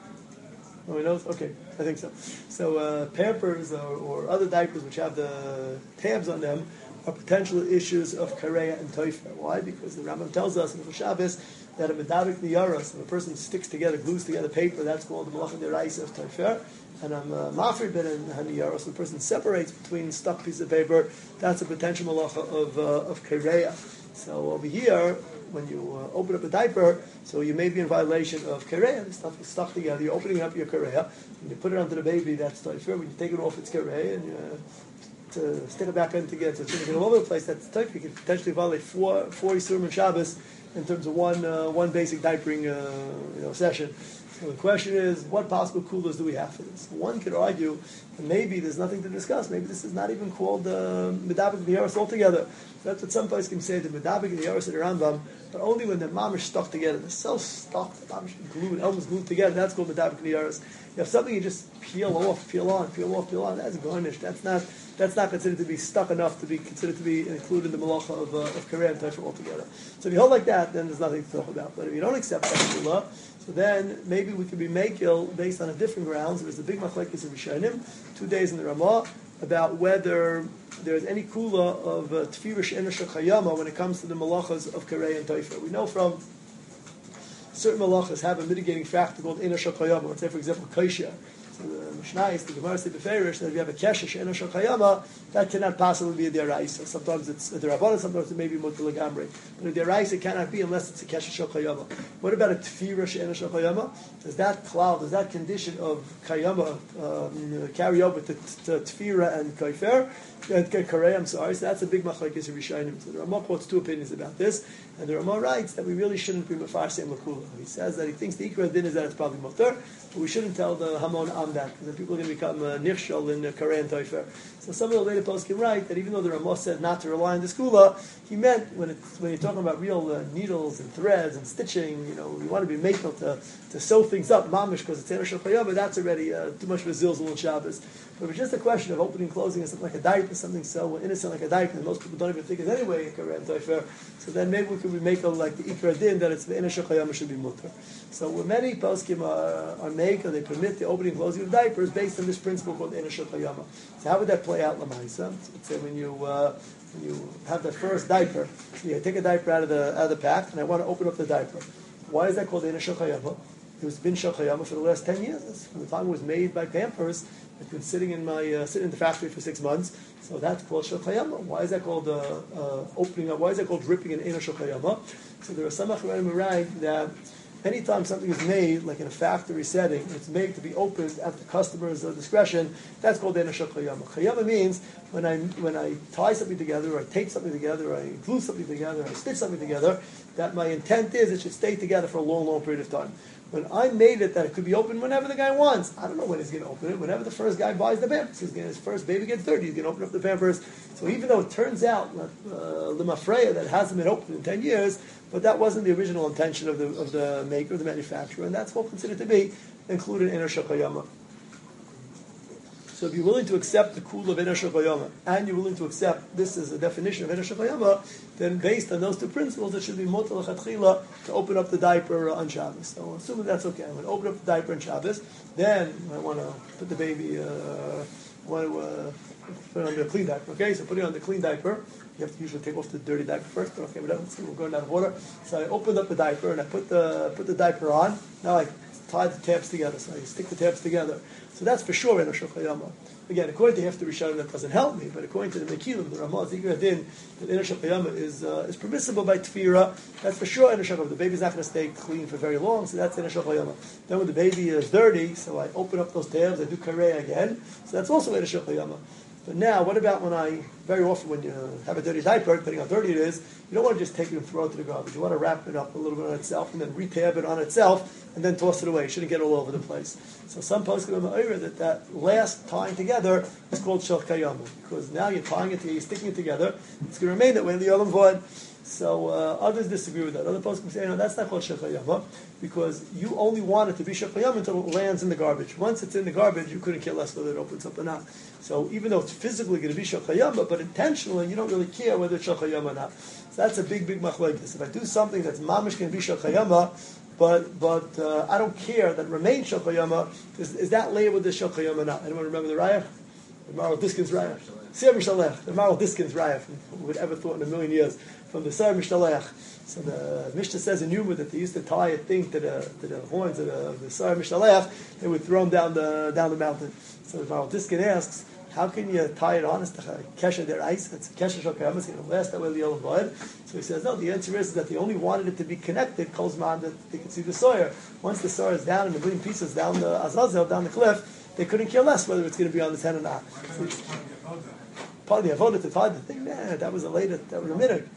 Nobody knows? Okay, I think so. So Pampers or other diapers which have the tabs on them are potential issues of kareya and toifer. Why? Because the Rambam tells us in the Shabbos that a medavik niyaros, if a person sticks together, glues together paper, that's called the malacha deraisa of toifer. And mafrid ben and haniyaros, the person separates between stuck pieces of paper, that's a potential malacha of kareya. So over here, when you open up a diaper, so you may be in violation of kareya. The stuff is stuck together. You're opening up your kareya. When you put it onto the baby, that's toifer. When you take it off, it's kareya, and you to stick it back in together, so it's all over the place. That's toifer. You can potentially violate four Yisurim and Shabbos in terms of one basic diapering session. So the question is, what possible coolers do we have for this? One could argue that maybe there's nothing to discuss. Maybe this is not even called medabik and yaros altogether. That's what some folks can say, the medabik and yaros at the Rambam, but only when the mamish stuck together. They're so stuck, the mamish glued, elbows glued together. That's called medabik and yaros. You have something you just peel off, peel on, peel off, peel on. That's garnish. That's not considered to be stuck enough to be considered to be included in the malacha of kareya and toifer altogether. So if you hold like that, then there's nothing to talk about. But if you don't accept that kula, so then maybe we could be makil based on a different grounds. There's the big machlekes of Rishonim, 2 days in the Ramah, about whether there's any kula of tefira she'ena shachayama when it comes to the malachas of kareya and toifer. We know from certain malachas have a mitigating factor called ena shachayama. Let's say, for example, kaisha. So the Mishnah, the Gemara says beferish that if you have a kesha she'ena shachayama, that cannot possibly be a deraisa. Sometimes it's a derabbanan, sometimes it may be mutar legamrei. But a deraisa cannot be unless it's a kesha shachayama. What about a tefira she'ena shachayama? Does that cloud, does that condition of kayama carry over to tefira and kaifer? Kareya, I'm sorry. So that's a big machlekes of Rishonim. So the Ramah quotes 2 opinions about this, and the Ramah writes that we really shouldn't be mefarsim lakula. He says that he thinks the ikra din is that it's probably mutar, but we shouldn't tell the hamon am that, because then people are going to become nirshal in kareya and toifer. So some of the later posts can write that even though the Ramah said not to rely on the skula, he meant when you're talking about real needles and threads and stitching, you want to be makel to sew things up, mamish, because it's enosh shachayah, but that's already too much of a zilzul and Shabbos. But if it's just a question of opening and closing something like a diaper, something so innocent like a diaper, and most people don't even think it's anyway kareya and toifer, so then maybe we could make like the ikra din that it's the enosh shachayah should be mutter. So when many poskim are make or they permit the opening and closing of diapers based on this principle called enosh shachayah. So how would that play out lamaisa? Let's say when you have the first diaper, so you take a diaper out of the pack, and I want to open up the diaper. Why is that called enosh shachayah? It was been shachayama for the last 10 years. From the time it was made by Pampers, it's been sitting in the factory for 6 months. So that's called shachayama. Why is that called opening up? Why is that called dripping in ena shachayama? So there are some acharonim who write that anytime something is made, like in a factory setting, it's made to be opened at the customer's discretion, that's called ena shachayama. Chayama means when I tie something together, or I tape something together, or I glue something together, or I stitch something together, that my intent is it should stay together for a long, long period of time. When I made it that it could be opened whenever the guy wants, I don't know when he's going to open it. Whenever the first guy buys the Pampers, his first baby gets dirty, he's going to open up the Pampers. So even though it turns out limafreya that it hasn't been opened in 10 years, but that wasn't the original intention of the maker, of the manufacturer, and that's what considered to be included in a shachayama. So if you're willing to accept the kula of ena shachayama, and you're willing to accept this is a definition of ena shachayama, then based on those 2 principles, it should be mutar lechatchila to open up the diaper on Shabbos. So assuming that's okay, I'm going to open up the diaper on Shabbos, then I want to put the baby, put it on the clean diaper, okay? So put it on the clean diaper. You have to usually take off the dirty diaper first, but okay, whatever, we're going down the water. So I opened up the diaper, and I put the diaper on. Now I tie the tabs together, so I stick the tabs together. So that's for sure enosh shachayama. Again, according to Hefter Rishonim, that doesn't help me, but according to the Mekilim, the Ramah Zikra Din, that enosh shachayama is permissible by tefira. That's for sure enosh shachayama. The baby's not going to stay clean for very long, so that's enosh shachayama. Then when the baby is dirty, so I open up those tabs, I do kareya again, so that's also enosh shachayama. But now, what about very often when you have a dirty diaper, depending how dirty it is, you don't want to just take it and throw it to the garbage. You want to wrap it up a little bit on itself and then re-tab it on itself and then toss it away. It shouldn't get all over the place. So some poskim are that last tying together is called shel kayama, because now you're tying it together, you're sticking it together, it's going to remain that way in the Olam Vod. So others disagree with that. Other poskim say, no, that's not called shechayama, because you only want it to be shechayama until it lands in the garbage. Once it's in the garbage, you couldn't care less whether it opens up or not. So even though it's physically going to be shechayama, but intentionally, you don't really care whether it's shechayama or not. So that's a big machlokes. If I do something that's mamish going to be shechayama, but I don't care that remains shechayama, is that layer with the shechayama or not? Anyone remember the raya? The Maral Diskin's raya. Siyar Mishalech, the Maral Diskin's raya. Who would ever thought in a million years? From the Siyar Mishalech. So the Mishnah says in Yuma that they used to tie a thing to the horns of the Siyar Mishalech. They would throw them down the mountain. So the Maral Diskin asks, how can you tie it on? It's a kesha der ice. It's a kesha shokayam. It's going to last that way the old blood. So he says, no, the answer is that they only wanted it to be connected, Kolzman, that they could see the Sawyer. Once the Sawyer is down in a million pieces down the Azazel, down the cliff, they couldn't care less whether it's going to be on the 10 or not. Part of the avodah to tie the thing. Nah, that was a minute.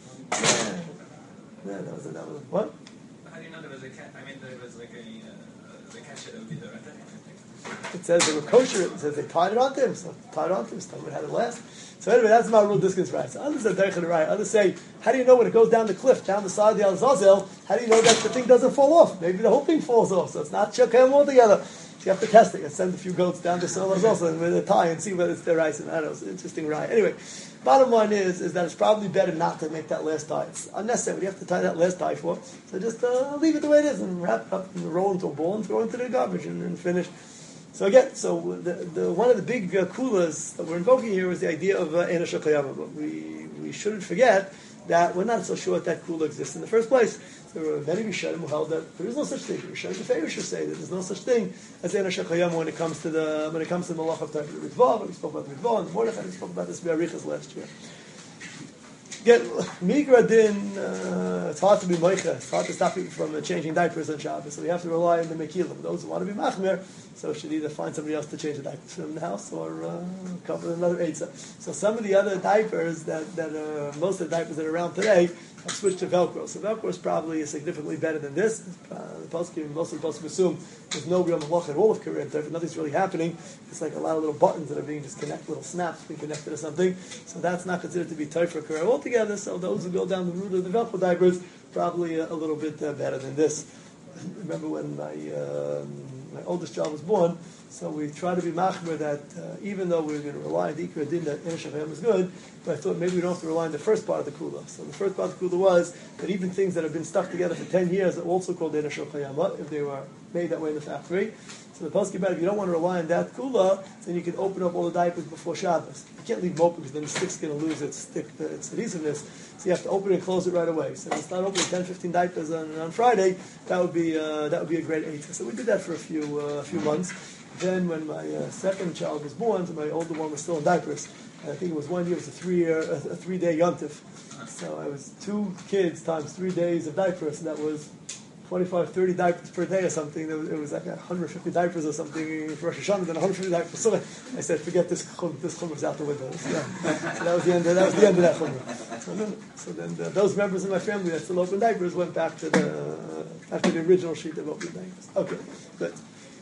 That was what? How do you know there was a cat? I mean, there was like a kesha of the It says they were kosher. It says they tied it onto him. So tied it onto him. So it had it last. So anyway, that's my rule. Discus right. So others are derech right. Others say, how do you know when it goes down the cliff, down the side of the Azazel? How do you know that the thing doesn't fall off? Maybe the whole thing falls off. So it's not shokayim altogether. So you have to test it. You send a few goats down to Sol Azazel with a tie and see whether it's their rice. And I don't know. It's an interesting right. Anyway, bottom line is that it's probably better not to make that last tie. It's unnecessary. What do you have to tie that last tie for? So just leave it the way it is and wrap it up and roll into a ball and throw it into the garbage and finish. So again, the one of the big kulas that we're invoking here is the idea of Eina Shekayama. But we shouldn't forget that we're not so sure that kula exists in the first place. There were many Rishonim who held that there is no such thing. Rishonim Defeiros should say that there's no such thing as Eina Shekayama when it comes to the Malach of Torah. Ritva, we spoke about Ritva and Mordechai, we spoke about this Be'arichas last year. Again, Migra Din, it's hard to be Moicha. It's hard to stop people from changing diapers on Shabbos. So we have to rely on the Mekilim. Those who want to be Machmir, so should either find somebody else to change the diapers from the house or cover another Eitzah. So some of the other diapers that most of the diapers that are around today have switched to Velcro. So Velcro is probably significantly better than this. Most of the poskim assume there's no real malach at all of Korea. Nothing's really happening. It's like a lot of little buttons that are being just connected, little snaps being connected to something. So that's not considered to be tight for Korea altogether. So those who go down the route of the Velcro diapers probably a little bit better than this. Remember when my oldest child was born, so we tried to be machmer that even though we were going to rely on the Ikra Din that Eina Shekayama is good, but I thought maybe we don't have to rely on the first part of the kula. So the first part of the kula was that even things that have been stuck together for 10 years are also called Eina Shekayama if they were made that way in the factory. So the poskim if you don't want to rely on that kula, then you can open up all the diapers before Shabbos. You can't leave them open because then the stick's going to lose its adhesiveness. So you have to open it and close it right away. So if you start opening 10, 15 diapers on Friday, that would be a great eitzah. So we did that for a few months. Then when my second child was born, so my older one was still in diapers. And I think it was 1 year, it was a 3-day yontif. So I was 2 kids times 3 days of diapers, and that was 25, 30 diapers per day or something. It was like 150 diapers or something for Rosh Hashanah, then 150 diapers. So I said, forget this chumrah's out the window. So that was the end of that chumrah. So then those members of my family that still opened diapers went back to the original sheet of open diapers. Okay, good.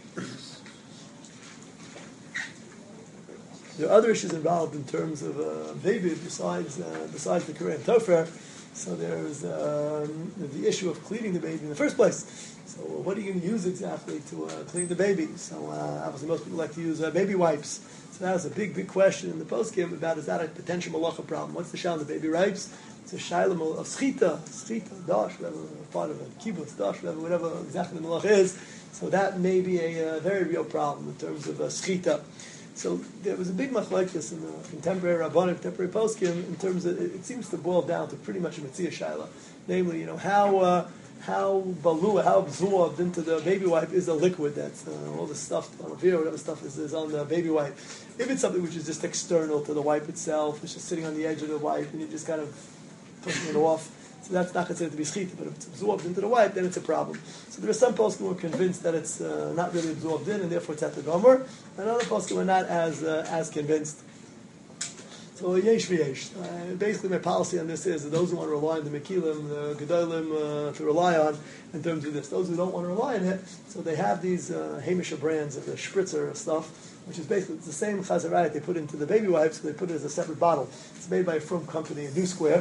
There are other issues involved in terms of baby besides the Korean Topher. So there's the issue of cleaning the baby in the first place. So what are you going to use exactly to clean the baby? So obviously most people like to use baby wipes. So that was a big question in the post-game about is that a potential malacha problem? What's the shal on the baby wipes? It's a shaila of schita, dash, whatever part of a kibbutz, dash, whatever exactly the malacha is. So that may be a very real problem in terms of schita. So there was a big machlokes in the contemporary Rabbanim, contemporary poskim, in terms of it seems to boil down to pretty much a Metzia Shaila. Namely, how balua, how absorbed into the baby wipe is the liquid that's all the stuff, whatever stuff is on the baby wipe. If it's something which is just external to the wipe itself, it's just sitting on the edge of the wipe and you're just kind of pushing it off, so that's not considered to be schita, but if it's absorbed into the wipe, then it's a problem. So there are some poskim who are convinced that it's not really absorbed in, and therefore it's at the gomer, and other poskim are not as convinced. So yesh v'yesh. Basically, my policy on this is that those who want to rely on the mekilim, the gedolim, to rely on in terms of this. Those who don't want to rely on it, so they have these Hamisha brands of the spritzer stuff, which is basically it's the same chazarayat they put into the baby wipes, so they put it as a separate bottle. It's made by a firm company in New Square.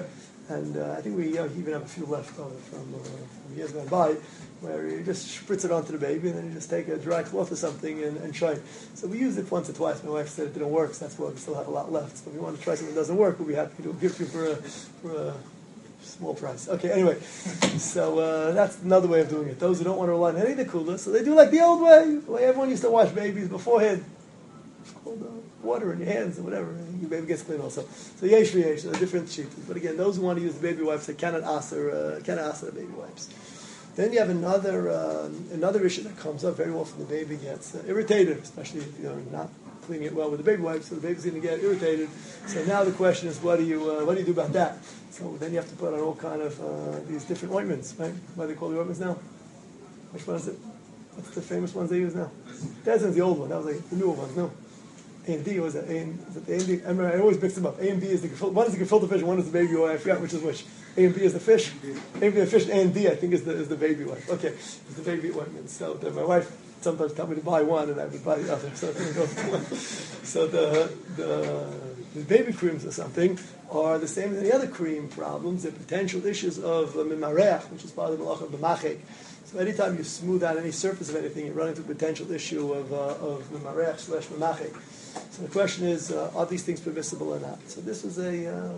And I think we even have a few left over from years gone by, where you just spritz it onto the baby, and then you just take a dry cloth or something and try. So we used it once or twice. My wife said it didn't work, so that's why we still have a lot left. So if you want to try something that doesn't work, we'll be happy to give you for a small price. Okay, anyway, so that's another way of doing it. Those who don't want to rely on any of the kula, so they do like the old way, the way everyone used to wash babies beforehand. It's called water in your hands or whatever. Your baby gets clean also. So yesh v'yesh, so different sheets. But again, those who want to use the baby wipes, they cannot aser the baby wipes. Then you have another issue that comes up very often. The baby gets irritated, especially if you're not cleaning it well with the baby wipes. So the baby's going to get irritated. So now the question is, what do you do about that? So then you have to put on all kind of these different ointments, right? What do they call the ointments now? Which one is it? What's the famous ones they use now? That's the old one. That was like the newer ones. No. A and D, was it? Is it the A and D? I remember I always mix them up. A and B is one is the gefilte fish, one is the baby wife. I forgot which is which. A and B is the fish. A and B is the fish. A and D, I think, is the baby wife. Okay, it's the baby ointment. So my wife sometimes tell me to buy one, and I would buy the other. So the baby creams or something are the same as any other cream problems. They're potential issues of mimarech, which is part of the malach of the machek. So anytime you smooth out any surface of anything, you run into a potential issue of mimarech / mamachek. So the question is, are these things permissible or not? So this is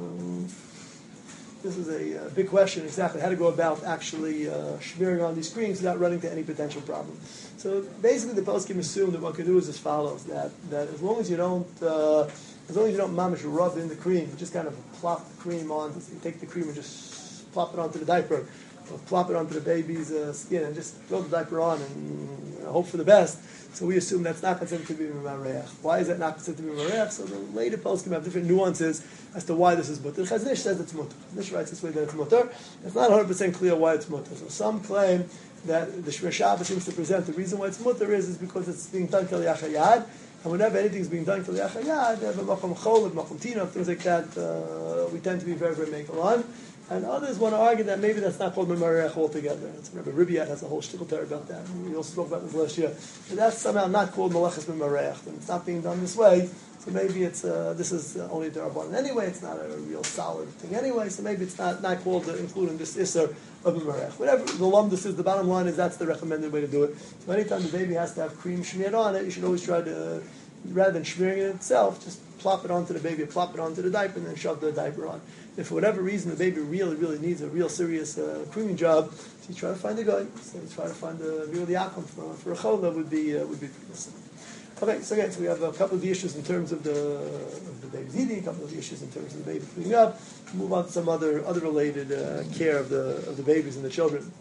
a big question, exactly how to go about actually smearing on these creams without running into any potential problem. So basically, the poskim assume that what could do is as follows: that as long as you don't mamish rub in the cream, you just kind of plop the cream on. You take the cream and just plop it onto the diaper, or plop it onto the baby's skin, and just throw the diaper on and hope for the best. So we assume that's not considered to be mimarech. Why is that not considered to be mimarech? So the later poskim have different nuances as to why this is mutter. Chazon Ish says it's mutter. Chazon Ish writes this way that it's mutter. It's not 100% clear why it's mutter. So some claim that the Shmir Shabbat seems to present the reason why it's mutter is because it's being done kal yachayad. And whenever anything is being done kal yachayad, b'makom chol, b'makom tina, things like that, we tend to be very, very mekel on. And others want to argue that maybe that's not called mimarech altogether. Remember, Ribbiat has a whole shtickle there about that. We also spoke about this last year. But that's somehow not called meleches mimarech, and it's not being done this way. So maybe it's this is only derabbanan anyway. It's not a real solid thing anyway. So maybe it's not called to include in this isser of mimarech. Whatever the lumdus is, the bottom line is that's the recommended way to do it. So anytime the baby has to have cream smeared on it, you should always try to, rather than smearing it itself, just plop it onto the baby, plop it onto the diaper, and then shove the diaper on. If for whatever reason the baby really, really needs a real serious creaming job, so you try to find a guy. So you try to find a real yakum for a chola would be permissible. Okay, so again, so we have a couple of the issues in terms of the baby's eating, a couple of the issues in terms of the baby cleaning up. We'll move on to some other related care of the babies and the children.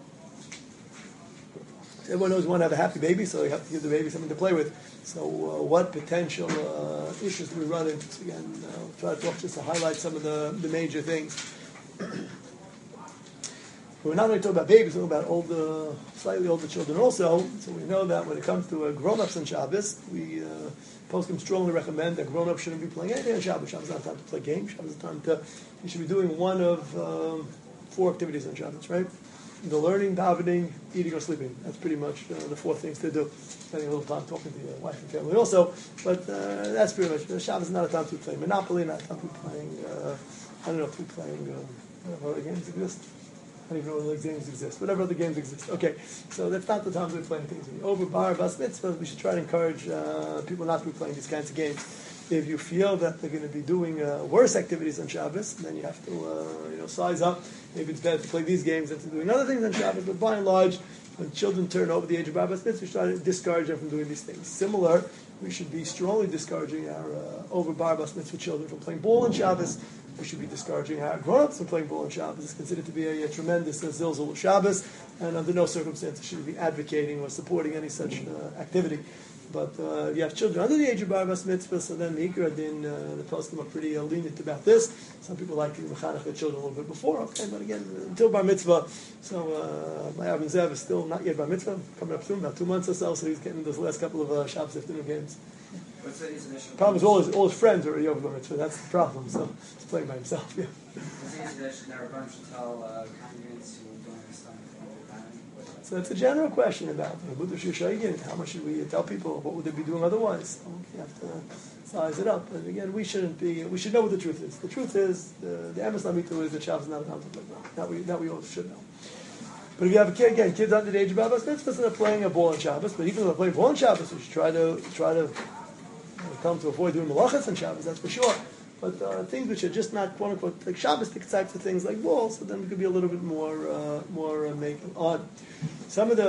Everyone knows you want to have a happy baby, so you have to give the baby something to play with. So what potential issues do we run into? So again, I'll try to talk just to highlight some of the major things. We're not only talking about babies, we're talking about slightly older children also. So we know that when it comes to grown-ups on Shabbos, we poskim strongly recommend that grown-ups shouldn't be playing anything on Shabbos. Shabbos is not time to play games. Shabbos is time to, you should be doing one of 4 activities on Shabbos, right? The learning, davening, eating, or sleeping. That's pretty much the 4 things to do. Spending a little time talking to your wife and family also. But that's pretty much, Shabbos is not a time to be playing Monopoly, not a time to be playing, I don't know if we're playing, whatever other games exist. I don't even know what other games exist. Whatever other games exist. Okay, so that's not the time to be playing things. Over bar, bas mitzvah, we should try to encourage people not to be playing these kinds of games. If you feel that they're going to be doing worse activities on Shabbos, then you have to size up. Maybe it's better to play these games than to doing other things on Shabbos. But by and large, when children turn over the age of bar mitzvah, we try to discourage them from doing these things. Similar, we should be strongly discouraging our over bar mitzvah children from playing ball on Shabbos. We should be discouraging our grown-ups from playing ball on Shabbos. It's considered to be a tremendous zilzal of Shabbos, and under no circumstances should we be advocating or supporting any such activity. But if you have children under the age of bar mitzvah, so then the Ikra Din, the poskim are pretty lenient about this. Some people like to mechanech their children a little bit before, okay, but again, until bar mitzvah. So my Avin Zev is still not yet bar mitzvah, coming up soon, about 2 months or so he's getting those last couple of Shabbos afternoon games. What's the initial problem is all his friends are already over bar mitzvah, that's the problem, so he's playing by himself, yeah. What's the initial that Rabban should tell congregants who don't understand the So it's a general question about how much should we tell people, what would they be doing otherwise? So you have to size it up. And again, we should know what the truth is. The truth is, the Emes Lamitu is that Shabbos is not a conflict. That we all should know. But if you have a kid, again, kids under the age of Abbas Mitzvah, they're playing a ball on Shabbos, but even though they're playing ball on Shabbos, we should try to come to avoid doing malachas on Shabbos, that's for sure. But things which are just not quote unquote like Shabbos types of things like balls, so then we could be a little bit more making on. Some of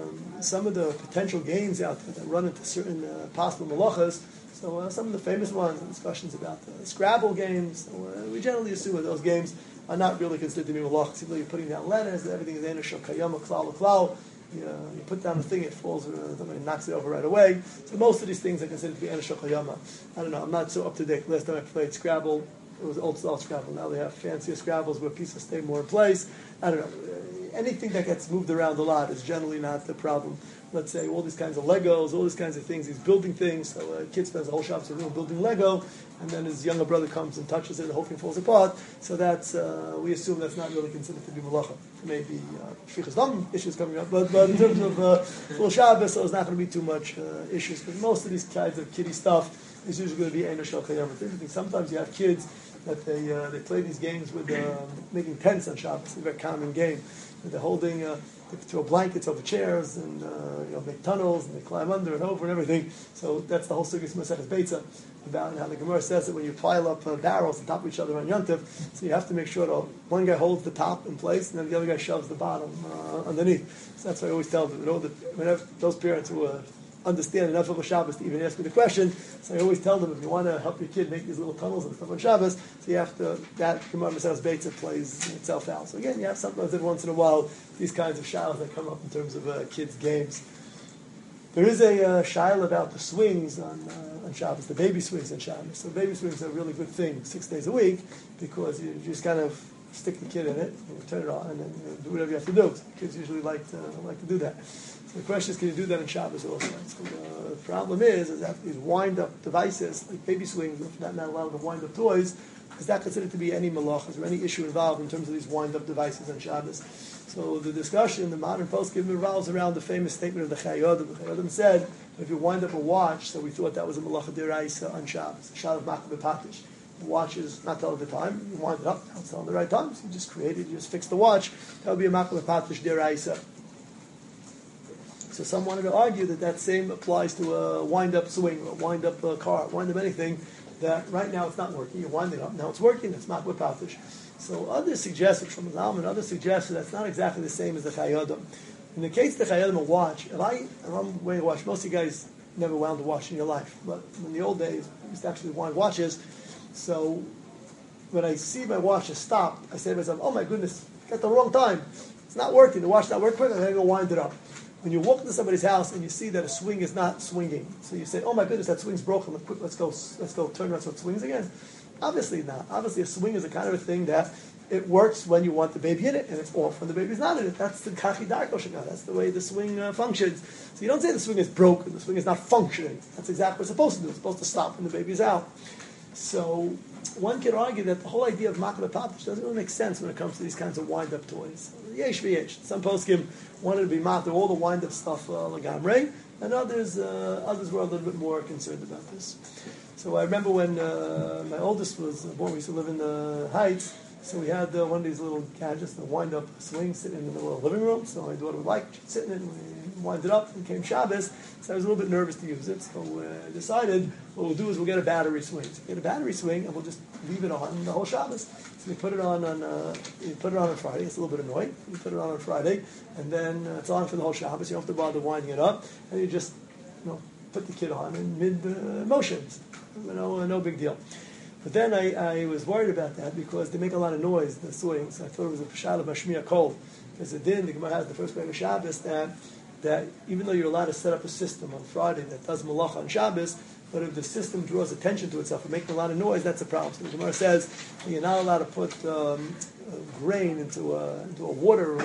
the potential games out there that run into certain possible malachas. So some of the famous ones and discussions about the Scrabble games. So, we generally assume that those games are not really considered to be malachas. Even though you're putting down letters, everything is ena shel kayama klal. You put down the thing, it falls, somebody knocks it over right away. So most of these things are considered to be ena shel kayama. I don't know, I'm not so up to date. Last time I played Scrabble, it was old style Scrabble. Now they have fancier Scrabbles where pieces stay more in place. I don't know. Anything that gets moved around a lot is generally not the problem. Let's say all these kinds of Legos, all these kinds of things, he's building things. So a kid spends a whole Shabbos building Lego, and then his younger brother comes and touches it, and the whole thing falls apart. So that's, we assume that's not really considered to be malacha. Maybe Shvichas Dam issues coming up, but in terms of full Shabbos, so there's not going to be too much issues. Because most of these kinds of kiddie stuff is usually going to be Eino Shel Chayam. It's interesting. Sometimes you have kids that they play these games with making tents on Shabbos. It's a very common game. They're holding, they throw blankets over chairs and make tunnels and they climb under and over and everything. So that's the whole Sugis Maseches Beitza about how the Gemara says that when you pile up barrels on top of each other on Yontif, so you have to make sure that one guy holds the top in place and then the other guy shoves the bottom underneath. So that's why I always tell them, whenever those parents who understand enough of a Shabbos to even ask me the question. So I always tell them, if you want to help your kid make these little tunnels and stuff on Shabbos, so you have to, that Gemara Maseches Beitza plays itself out. So again, you have sometimes every once in a while these kinds of shilas that come up in terms of kids' games. There is a shilah about the swings on Shabbos, the baby swings on Shabbos. So baby swings are a really good thing 6 days a week because you just kind of stick the kid in it, and you turn it on, and then do whatever you have to do. So kids usually like to do that. The question is, can you do that in Shabbos also? So the problem is that these wind-up devices, like baby swings, if not allowed to wind-up toys, is that considered to be any malachas or any issue involved in terms of these wind-up devices on Shabbos? So the discussion, the modern poskim revolves around the famous statement of the Chayei Adam. The Chayei Adam said, if you wind up a watch, so we thought that was a malacha deraisa on Shabbos, Shabbos Makah B'Patish. The watch is not telling the time, you wind it up, now it's telling the right time, so you just fix the watch, that would be a Makah B'Patish deraisa. So some wanted to argue that same applies to a wind-up swing, or a wind-up car, wind-up anything, that right now it's not working. You wind it up, now it's working, it's not with Patish. So others suggested from Zalman, others suggested that's not exactly the same as the Chayei Adam. In the case of the Chayei Adam, a watch, if I'm wearing a watch, most of you guys never wound a watch in your life, but in the old days, we used to actually wind watches. So when I see my watch has stopped, I say to myself, oh my goodness, got the wrong time. It's not working, the watch not working quick, I'm going to go wind it up. When you walk into somebody's house and you see that a swing is not swinging, so you say, "Oh my goodness, that swing's broken. Let's go turn around so it swings again." Obviously not. Obviously, a swing is a kind of a thing that it works when you want the baby in it, and it's off when the baby's not in it. That's the kachi darko shekah. That's the way the swing functions. So you don't say the swing is broken. The swing is not functioning. That's exactly what it's supposed to do. It's supposed to stop when the baby's out. So one could argue that the whole idea of makah b'patish doesn't really make sense when it comes to these kinds of wind-up toys. Yesh v'yesh. Some poskim wanted to be makah all the wind-up stuff lagamrei, and others were a little bit more concerned about this. So I remember when my oldest was born, we used to live in the Heights, so we had one of these little gadgets, the wind-up swing, sitting in the middle of the living room, so my daughter would like sitting in it, and we wind it up, and came Shabbos, so I was a little bit nervous to use it, so I decided what we'll do is we'll get a battery swing. So we'll get a battery swing, and we'll just leave it on the whole Shabbos. So we put it on Friday, it's a little bit annoying, we put it on Friday, and then it's on for the whole Shabbos, you don't have to bother winding it up, and you just put the kid on in mid-motions, no big deal. But then I was worried about that because they make a lot of noise, the swings. I thought it was a Pashal of Mashmiya Kol. There's a din, the Gemara has the first way of Shabbos, that even though you're allowed to set up a system on Friday that does malacha on Shabbos, but if the system draws attention to itself and making a lot of noise, that's a problem. So the Gemara says you're not allowed to put grain into a water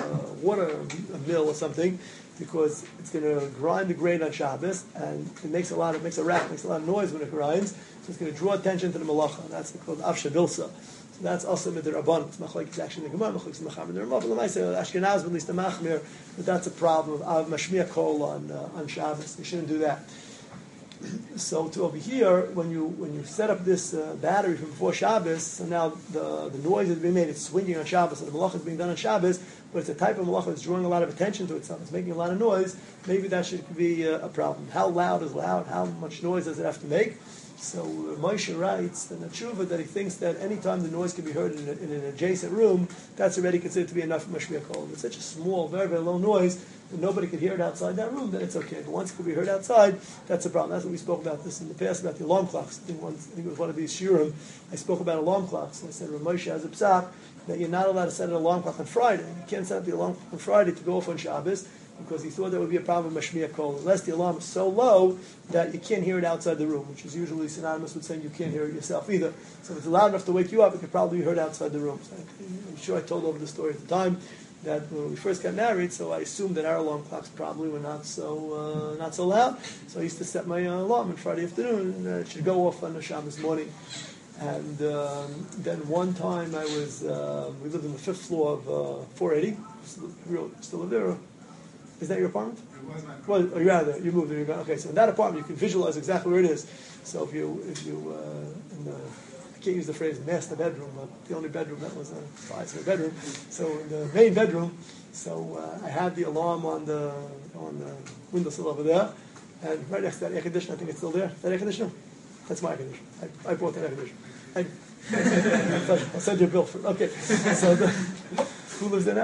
mill or something, because it's going to grind the grain on Shabbos, and it makes a lot of noise when it grinds, so it's going to draw attention to the malacha. That's called avshavilsa. So So that's also midrabban. It's machlokes actually in the Gemara, machlokes mechaber the Rama. But l'maisa Ashkenaz at least the machmir, but that's a problem of mashmiya kol on Shabbos. You shouldn't do that. So to over here, when you set up this battery from before Shabbos, so now the noise is being made, it's swinging on Shabbos, so the malacha is being done on Shabbos, but it's a type of malacha that's drawing a lot of attention to itself, it's making a lot of noise, maybe that should be a problem. How loud is loud? How much noise does it have to make? So Moshe writes in the tshuva that he thinks that any time the noise can be heard in an adjacent room, that's already considered to be enough for mashmiya kol. If it's such a small, very, very low noise, and nobody could hear it outside that room, then it's okay. But once it could be heard outside, that's a problem. That's what we spoke about this in the past, about the alarm clocks. I think it was one of these shiurim. I spoke about alarm clocks. I said, Rav Moshe has a psak that you're not allowed to set an alarm clock on Friday. You can't set up the alarm clock on Friday to go off on Shabbos, because he thought there would be a problem with mashmiya kol, unless the alarm is so low that you can't hear it outside the room, which is usually synonymous with saying you can't hear it yourself either. So if it's loud enough to wake you up, it could probably be heard outside the room. So I'm sure I told over the story at the time that when we first got married, so I assumed that our alarm clocks probably were not so loud. So I used to set my alarm on Friday afternoon, and it should go off on the Shabbos morning. And then one time I was, we lived on the 5th floor of 480. Still live there? Is that your apartment? It was my apartment. Well, you're out there. You moved there. Okay, so in that apartment, you can visualize exactly where it is. So if you in the, I can't use the phrase master bedroom, but the only bedroom that was a size bedroom. So in the main bedroom, so I had the alarm on the windowsill over there, and right next to that air conditioner, I think it's still there. That air conditioner? That's my air conditioner. I bought that air conditioner. I'll send you a bill for it. Okay. So who lives there now?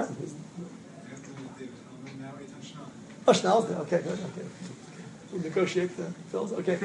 Oh, Schnall's there. Okay, good. Okay. We negotiate the bills. Okay.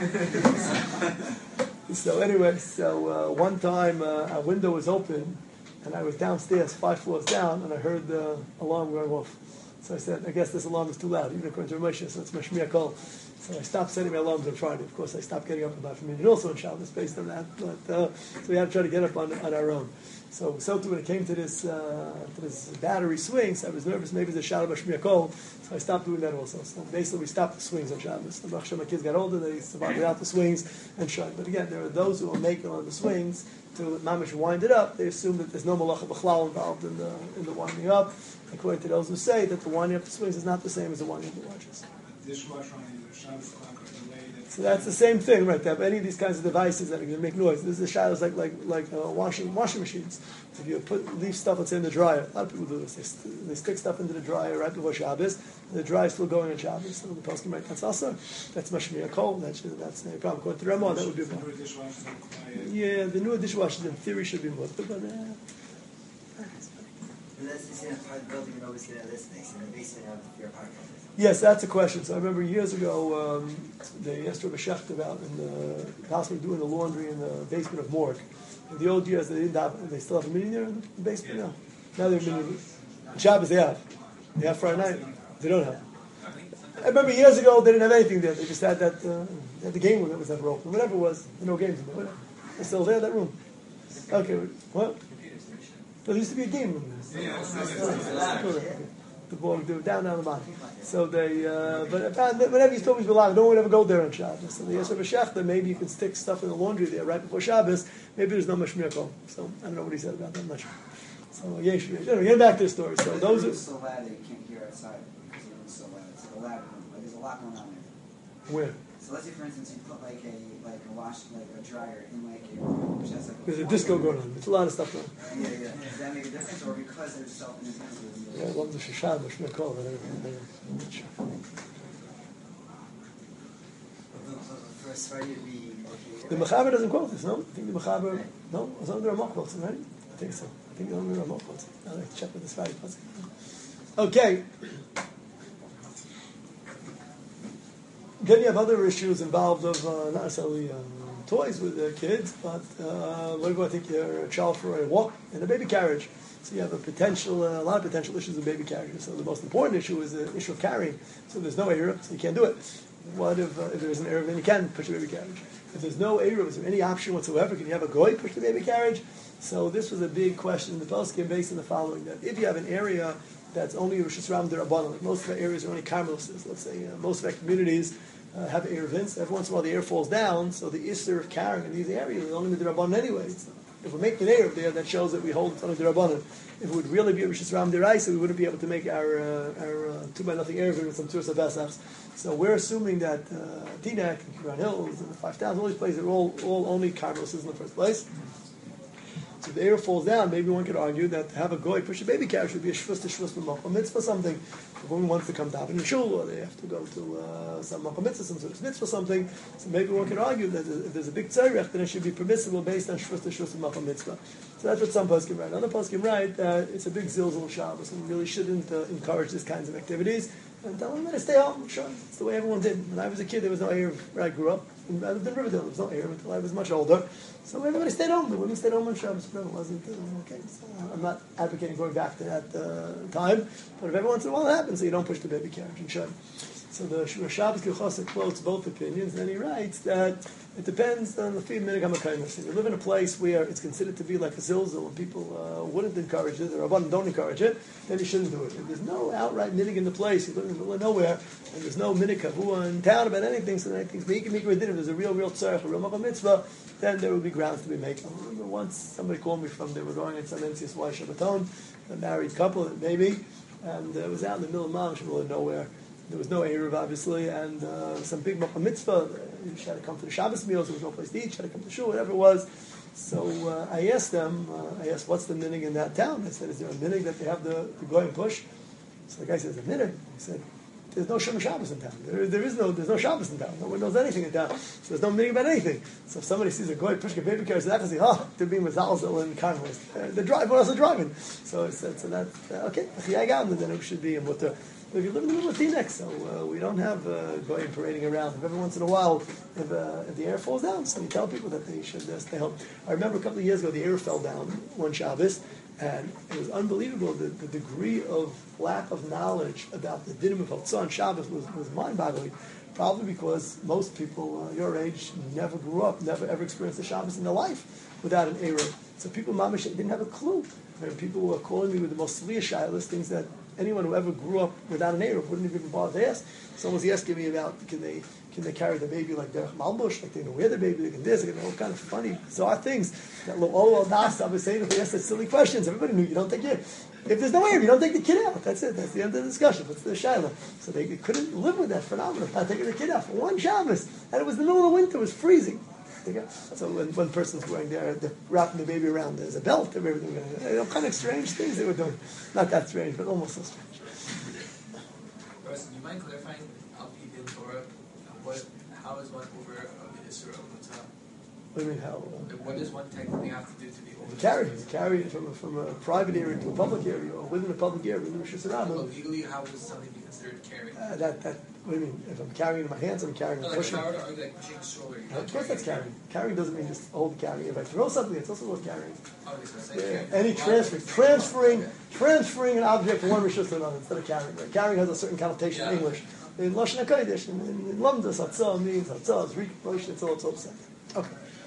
So anyway, one time our window was open, and I was downstairs, 5 floors down, and I heard the alarm going off. So I said, I guess this alarm is too loud, even according to Ramesh, so it's mashmiya kol. So I stopped setting my alarms on Friday. Of course, I stopped getting up about communion also on Shabbos based on that. But so we had to try to get up on our own. So too, when it came to this battery swings, I was nervous. Maybe it's a shadow of mashmiya kol. So I stopped doing that also. So basically, we stopped the swings on Shabbos. The Baruch Hashem, my kids got older, they survived without the swings and shut. But again, there are those who will make it on the swings to mamish wind it up. They assume that there's no malacha b'chlal involved in the winding up. According to those who say that the winding up the swings is not the same as the winding up the watches. Dishwasher on either Shabbos clock or delay. So that's the same thing, right? To have any of these kinds of devices that are going to make noise. This is shadows like washing machines. If you leave stuff, let's say, in the dryer, a lot of people do this. They stick stuff into the dryer right before Shabbos, and the dryer is still going on Shabbos. So the poskim write that's also that's mashmiya kol. That's a problem. According to Ramah, that would be a problem. Yeah, the newer dishwashers in theory should be more, but Unless it's in a private building, you're always getting this space in the basement of your apartment. yes, that's a question. So I remember years ago, they asked Rabbi Shecht about in the hospital doing the laundry in the basement of morgue. In the old years, they didn't have. They still have a mini there in the basement now. Now they're mini. Shabbos they have. They have Friday night. They don't have. I remember years ago they didn't have anything there. They just had that. They had the game room that was never open. Whatever it was, there were no games in there. Whatever. They're still there. That room. Okay. What? There used to be a game room. The ball would do it down the bottom. So they, but whenever used to always be loud, no one would ever go there on Shabbos. So they asked Rabbi Shecht that maybe you can stick stuff in the laundry there right before Shabbos. Maybe there's no mashmiya kol. So I don't know what he said about that. I'm not sure. So anyway, get back to the story. So those are so loud that you can't hear outside because the room's so loud. It's like a loud room. Like there's a lot going on there. where So let's say, for instance, you put like a dryer in like a room which has like there's a disco going on. There's a lot of stuff going on. Yeah. Does that make a difference, or because they're self-independent? Yeah, I love the shashad mashmiya kol. I'm not sure. First Friday would be okay. The Mechaber doesn't quote this, no? I think the Mechaber, no? It's under Ramah quotes it, right? I think so. I think only Ramah quotes it. I'll have to check with this Friday. Okay. Then you have other issues involved of not necessarily toys with the kids, but what about, I think, your child for a walk in a baby carriage. So you have a lot of potential issues with baby carriages. So the most important issue is the issue of carrying. So there's no Eruv, so you can't do it. What if there's an Eruv, then you can push a baby carriage? If there's no Eruv, is there any option whatsoever? Can you have a goy push the baby carriage? So this was a big question in the poskim based on the following, that if you have an area that's only Rosh Hashanah D'Rabbanan, like most of our areas are only Carmelists, let's say most of our communities have Eruvins, every once in a while the air falls down, so the Isser of carrying in these areas is only D'Rabbanan anyway. If we make an Erev there, that shows that we hold it on the Rabbanan. If it would really be a Rishis Ram Deraisa, we wouldn't be able to make our 2 by nothing Erev with some Turas of Besachs. So we're assuming that Teaneck and Kiran Hills and the 5,000, all these places are all only Carmelis in the first place. So if the Erev falls down, maybe one could argue that to have a goy push a baby carriage would be a shvus to shvus b'makom mitzvah something. If one wants to come down in the shul, or they have to go to some makom mitzvah, some sort of mitzvah something, so maybe one could argue that if there's a big tzarech, then it should be permissible based on shvus to shvus b'makom mitzvah. So that's what some poskim write. Other poskim write that it's a big zilzal Shabbos, and we really shouldn't encourage these kinds of activities. And tell them to stay home. Sure, it's the way everyone did. When I was a kid, there was no Erev where I grew up. I lived in Riverdale. There was no Erev until I was much older. So everybody stayed home. The women stayed home on Shabbos. No, it wasn't okay. So I'm not advocating going back to that time, but if every once in a while it happens, so you don't push the baby carriage and shut. So the Shabbos Kilchosa quotes both opinions, and then he writes that it depends on the Fi Minig HaMakayim. If you live in a place where it's considered to be like a zilzal and people wouldn't encourage it, or don't encourage it, then you shouldn't do it. If there's no outright minig in the place, you live in the middle of nowhere, and there's no minig kavua in town about anything, so anything's if there's a real tzarech, a real makom mitzvah, then there would be grounds to be making. I remember once somebody called me from, they were going at some NCSY Shabbaton, a married couple, maybe, and it was out in the middle of Mamash, middle of nowhere. There was no Erev, obviously, and some big makom mitzvah. You had to come to the Shabbos meals. There was no place to eat. You had to come to shul, whatever it was. So I asked them, what's the minig in that town? I said, is there a minig that they have the goyim push? So the guy says, a minig? He said, there's no Shem Shabbos in town. There's no Shabbos in town. No one knows anything in town. So there's no minig about anything. So if somebody sees a goy push a baby carriage, they're say, they're being mezalzel in Converse. What else are driving? So I said, that's okay. Then it should be a mutter. If you live in the middle of Teaneck, so we don't have goyim parading around. If every once in a while, if the air falls down, so you tell people that they should stay home. I remember a couple of years ago, the air fell down one Shabbos, and it was unbelievable. The degree of lack of knowledge about the dinim of Haftzah on Shabbos was mind-boggling. Probably because most people your age never grew up, never ever experienced the Shabbos in their life without an Erev. So people, mamish, didn't have a clue. And people were calling me with the most silly shilas, things that anyone who ever grew up without an Erev wouldn't have even bothered to ask. Someone was asking me about can they carry the baby like Derech Malbush, like they know where the baby, they can this, they can all kind of funny, bizarre things. That all das I was saying, if they asked such silly questions, everybody knew you don't take your. If there's no Erev, you don't take the kid out. That's it. That's the end of the discussion. That's the shaila. So they couldn't live with that phenomenon, not taking the kid out for one Shabbos. And it was the middle of the winter, it was freezing. So when one person's wearing they're wrapping the baby around as a belt, they're doing kind of strange things they were doing. Not that strange, but almost so strange. Russ, do you mind clarifying Al Pi Din Torah? How is one over the Isra of Mutzah? What do you mean how? What does one technically have to do to be over? Carry it from a private area to a public area, or within a public area. Well, legally, how would something be considered carrying? What do you mean? If I'm carrying in my hands, I'm carrying. Like pushing. if I were to argue like pushing a stroller. Of course, that's carrying. Carrying doesn't mean just hold the carrying. If I throw something, it's also worth carrying. Okay, so it's like Any transferring an object from one rishus to another instead of carrying. Right? Carrying has a certain connotation in English. In Lashon HaKodesh, in Lamdas, Hatzah means Hatzah, it's Rosh, it's all set. Okay.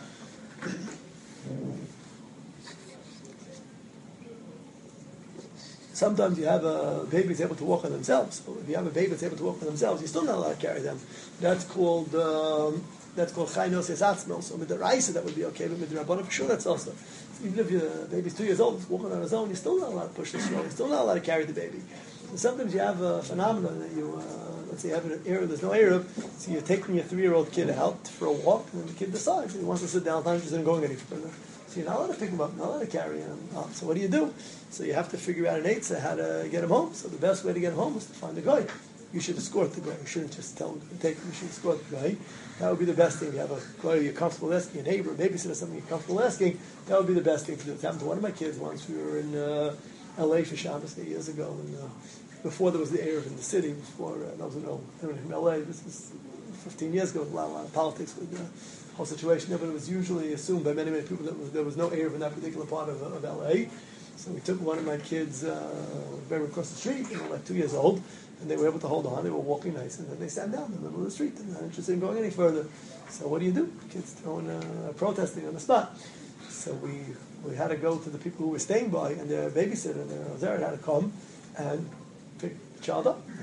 Sometimes you have a baby that's able to walk on themselves. So if you have a baby that's able to walk on themselves, you're still not allowed to carry them. That's called chaynos esatzmel. So with the raisa that would be okay, but with the rabbanon for sure that's also. So even if your baby's 2 years old, it's walking on his own, you're still not allowed to push the stroller. You're still not allowed to carry the baby. And sometimes you have a phenomenon that you, let's say you have an Erev, there's no Erev, so you're taking your 3-year-old kid out for a walk, and then the kid decides he wants to sit down, time isn't going any further. So you're not allowed to pick him up, not allowed to carry him up. So what do? So you have to figure out an eitzah how to get him home. So the best way to get him home is to find a guy. You should escort the guy. You shouldn't just tell him to take him. You should escort the guy. That would be the best thing. If you have a guy you're comfortable asking, a neighbor, a babysitter, something you're comfortable asking, that would be the best thing to do. It happened to one of my kids once. We were in L.A. for Shabbos 8 years ago, and before there was the Erev in the city, before there was no Erev in L.A., this was 15 years ago, a lot of politics with the whole situation there, but it was usually assumed by many people that there was no Erev in that particular part of L.A., so we took one of my kids very across the street, they were like 2 years old, and they were able to hold on, they were walking nice, and then they sat down in the middle of the street, and not interested in going any further. So what do? Kids throwing, protesting on the spot. So we had to go to the people who were staying by, and their babysitter and their Ozer had to come and pick the child up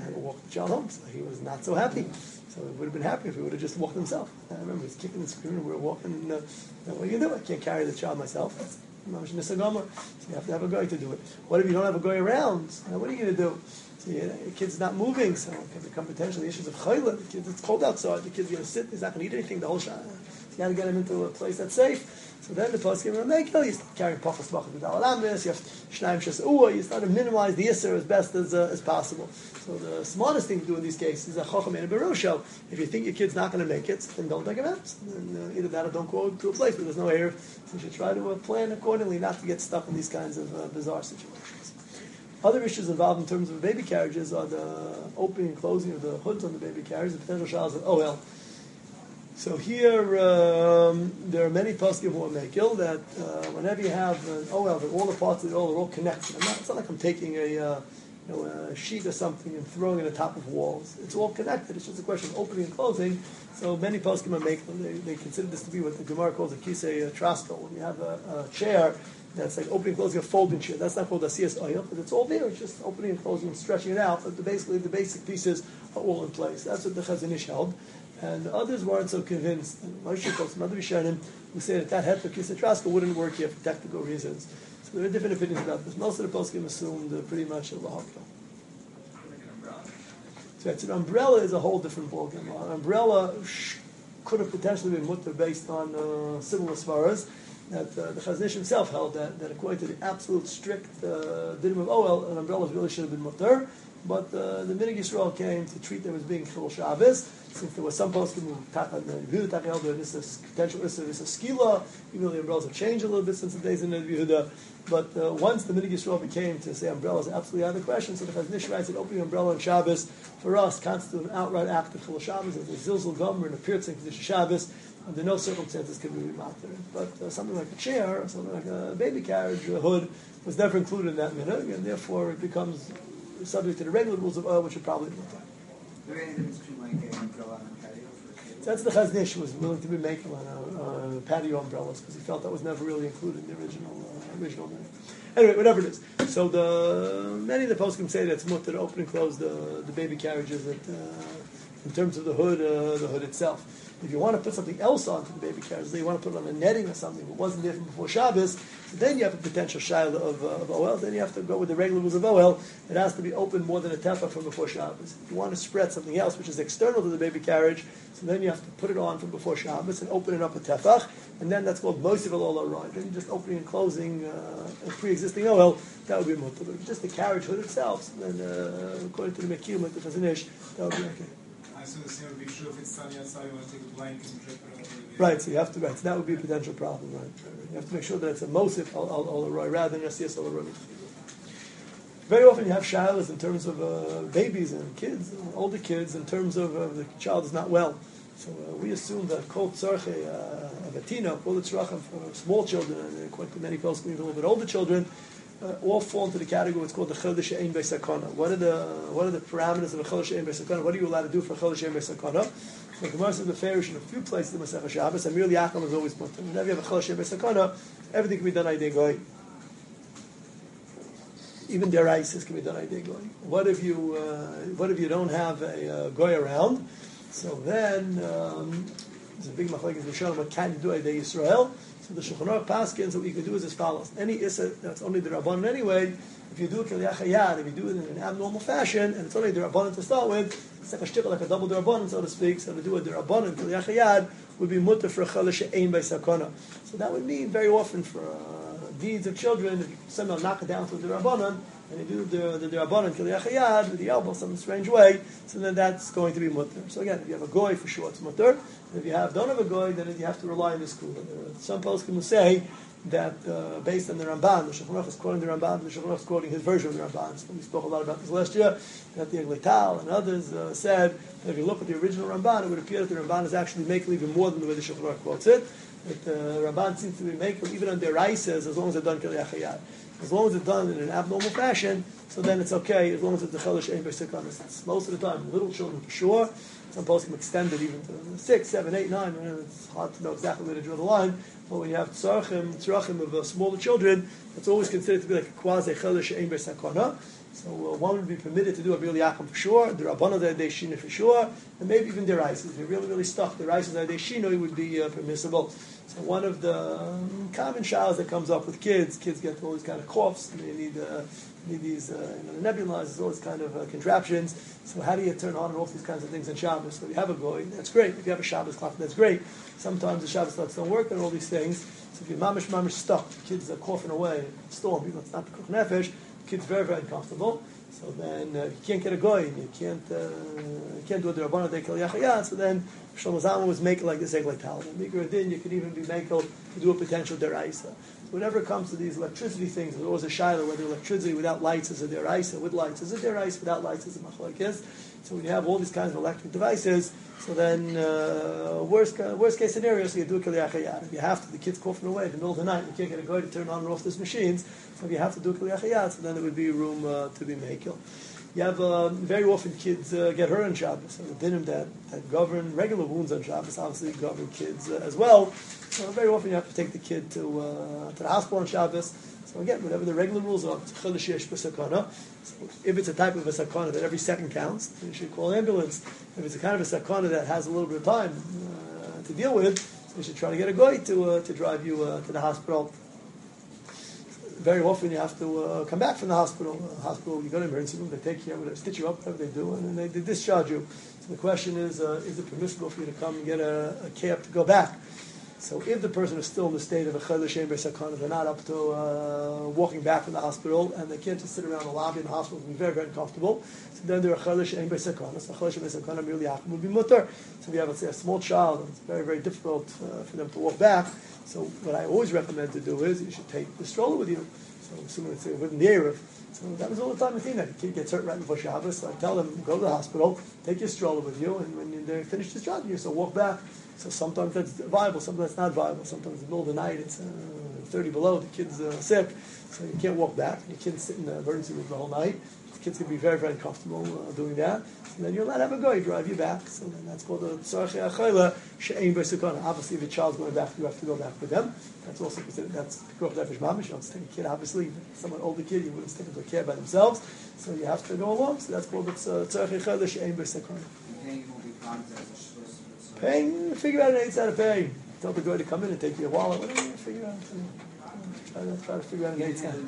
and walked the child home. So he was not so happy. So he would have been happy if he would have just walked himself. I remember he was kicking and screaming, and we were walking, and what do you do? I can't carry the child myself. That's mamash nisagama. So you have to have a guy to do it. What if you don't have a guy around? What are you going to do? So your kid's not moving, so it can become potentially issues of chayla. The kid, it's cold outside. The kid's going to sit. He's not going to eat anything the whole shot. You got to get him into a place that's safe. So then the poskim will make you start carrying pachas bachas with alamis. You have shnaim shesua. You start to minimize the yisr as best as possible. So the smartest thing to do in these cases is a chacham and a berusha. If you think your kid's not going to make it, then don't take him out. Then either that or don't go to a place where there's no air. So you should try to plan accordingly, not to get stuck in these kinds of bizarre situations. Other issues involved in terms of baby carriages are the opening and closing of the hoods on the baby carriage, the potential showers of OL. So here, there are many poskim who will make ill that whenever you have an OL, that all the parts of the OL are all connected. It's not like I'm taking a sheet or something and throwing it on top of walls. It's all connected. It's just a question of opening and closing. So many poskim will make them. They consider this to be what the Gemara calls a kisei trasko. When you have a chair that's like opening and closing a folding chair. That's not called asiyas oil, but it's all there. It's just opening and closing and stretching it out. But basically, the basic pieces are all in place. That's what the Chazon Ish held. And others weren't so convinced. And Moshe called some other Rishonim who say that heter kisei trasko wouldn't work here for technical reasons. So there are different opinions about this. Most of the poskim assumed pretty much a lahakla. So an umbrella is a whole different ballgame. An umbrella could have potentially been mutter based on similar svaras. That the Chazon Ish himself held that according to the absolute strict dinim of OL, an umbrella really should have been mutter. But the Minig Yisrael came to treat them as being Chil Shabbos, since there was some poskim who tap on the Yehuda Takelder, this is potential this is a skila, even though the umbrellas have changed a little bit since the days in the Yehuda. But once the Minig Yisrael became to say umbrellas are absolutely out of the question, so the Chazon Ish writes that opening an umbrella on Shabbos for us constitutes an outright act of Chil Shabbos, as a zilzul gomer and a piercing condition Shabbos. Under no circumstances can we be matter. But something like a chair, or something like a baby carriage, a hood, was never included in that minhag, and therefore it becomes subject to the regular rules of oil, which are probably not there. Is there any difference between like an umbrella and a patio for kids? So that's the Chazon Ish was willing to be making on patio umbrellas because he felt that was never really included in the original minhag. Anyway, whatever it is. So many of the poskim say that it's mutter to open and close the baby carriages in terms of the hood itself. If you want to put something else onto the baby carriage, you want to put it on a netting or something that wasn't there from before Shabbos, so then you have a potential shaila of OL. Then you have to go with the regular rules of OL. It has to be open more than a tefach from before Shabbos. If you want to spread something else which is external to the baby carriage, so then you have to put it on from before Shabbos and open it up a tefach, and then that's called mosiv al right. Then you're just opening and closing a pre-existing OL. That would be mutter. But if it's just the carriage hood itself, so then according to the Mekim, like the Chazon Ish, that would be okay. So the same would be true if it's sunny outside, you want to take a blanket and drip it over the Right, so you have to, right, so that would be a potential problem, right? You have to make sure that it's a mosif al roy rather than a siyas al roy. Very often you have shilas in terms of babies and kids, older kids, in terms of the child is not well. So we assume that kol tzarche avatina, kol tzarche for small children, and quite many folks, even a little bit older children, all fall into the category what's called the chol she'ein b'sakana. What are the parameters of a chol she'ein b'sakana? What are you allowed to do for a chol she'ein b'sakana? So the Gemara says the Farish in a few places in Masechah Shabbos, and merely Akam is always put. Whenever you have a chol she'ein b'sakana, everything can be done idei goy. Even deraisis can be done idei goy. What if you don't have a goy around? So then there's a big machlokes Rishonim. What can you do idei Yisrael? So the Shulchan Aruch paskins, what you can do is as follows: any issa that's only the rabbanon anyway, if you do it k'liachayad, if you do it in an abnormal fashion, and it's only the rabbanon to start with, it's like a shtickle, like a double the rabbanon, so to speak. So to do a rabbanon k'liachayad would be mutter for a chol she'ein b'sakana. So that would mean very often for deeds of children, if you somehow knock it down to the rabbanon, and you do the rabbanon k'liachayad with the elbow some strange way, so then that's going to be mutter. So again, if you have a goy, for sure it's mutter. If you don't have a goy, then you have to rely on the school. Some poskim will say that based on the Ramban, the Shulchan Aruch is quoting the Ramban, the Shulchan Aruch is quoting his version of the Ramban. So we spoke a lot about this last year, that the Eglei Tal and others said that if you look at the original Ramban, it would appear that the Ramban is actually making even more than the way the Shulchan Aruch quotes it. That the Ramban seems to be making even on their rices, as long as they're done k'liachayad. As long as it's done in an abnormal fashion, so then it's okay, as long as it's the chol she'ein b'sakana. Most of the time, little children for sure. Some posts can extend it even to 6, 7, 8, 9. It's hard to know exactly where to draw the line. But when you have tzarachim of smaller children, it's always considered to be like a quasi chol she'ein b'sakana. So one would be permitted to do a Bil Yachim for sure, the Rabbanah Dei Shina for sure, and maybe even the Rices. If you're really, really stuck, the Rices Dei Shina would be permissible. So one of the common showers that comes up with kids get all these kind of coughs, and they need these nebulizers, all these kind of contraptions. So how do you turn on and off these kinds of things on Shabbos? So if you have a goy, that's great. If you have a Shabbos clock, that's great. Sometimes the Shabbos clocks don't work and all these things. So if you're mamish stuck, the kids are coughing away, storm, it's not the Kuch Nefesh, the kid's very, very uncomfortable. So then you can't get a goy, and you can't do the Rabbanah Dei Kol Yachayat. So then Shlomo Zalman was making like this egg like Talmud. Mikra Din, you could even be making to do a potential deraisa. So whenever it comes to these electricity things, there's always a shiloh whether electricity without lights is a deraisa, with lights is a deraisa, without lights is a machlokes. So when you have all these kinds of electric devices, so then worst case scenario, so you do a Kol Yachayat. If you have to, the kid's coughing away in the middle of the night, you can't get a goy to turn on and off these machines. So if you have to do a Kol Yachayat, so then there would be room to be makel. You have very often kids get hurt on Shabbos. So the dinim that govern regular wounds on Shabbos obviously govern kids as well. So very often you have to take the kid to the hospital on Shabbos. So again, whatever the regular rules are, so if it's a type of a sakana that every second counts, then you should call an ambulance. If it's a kind of a sakana that has a little bit of time to deal with, so you should try to get a goy to drive you to the hospital. Very often you have to come back from the hospital. You go to the emergency room, they take you, they stitch you up, whatever they do, and then they discharge you. So the question is it permissible for you to come and get a cab to go back? So if the person is still in the state of a chayla shein b'sakana, they're not up to walking back from the hospital, and they can't just sit around the lobby in the hospital and be very, very uncomfortable. So then they're a chayla shein b'sakana. So chayla shein b'sakana merely would be mutter. So if you have, let's say, a small child, and it's very, very difficult for them to walk back. So what I always recommend to do is you should take the stroller with you. So assuming it's within the Erev. So that was all the time I think that the kid gets hurt right before Shabbos. So I tell them, go to the hospital, take your stroller with you, and when they finish discharging you, so walk back. So sometimes that's viable, sometimes that's not viable. Sometimes in the middle of the night it's 30 below, the kid's sick, so you can't walk back. You can't sit in the emergency room the whole night. The kids can be very, very uncomfortable doing that. And then you're allowed to have a guy drive you back. So then that's called a tzarech achayla she'ein b'sakana. Obviously, if the child's going back, you have to go back with them. That's also considered, that's pikuach nefesh mamish. You don't stick a kid, obviously. Someone older kid, you wouldn't stick into a care by themselves. So you have to go along. So that's called a tzarech achayla she'ein b'sakana. Paying won't be problems as a shlos. Paying, figure out an eight out of pay. Tell the guy to come in and take your wallet. Whatever you figure out. Try to figure out an eight out.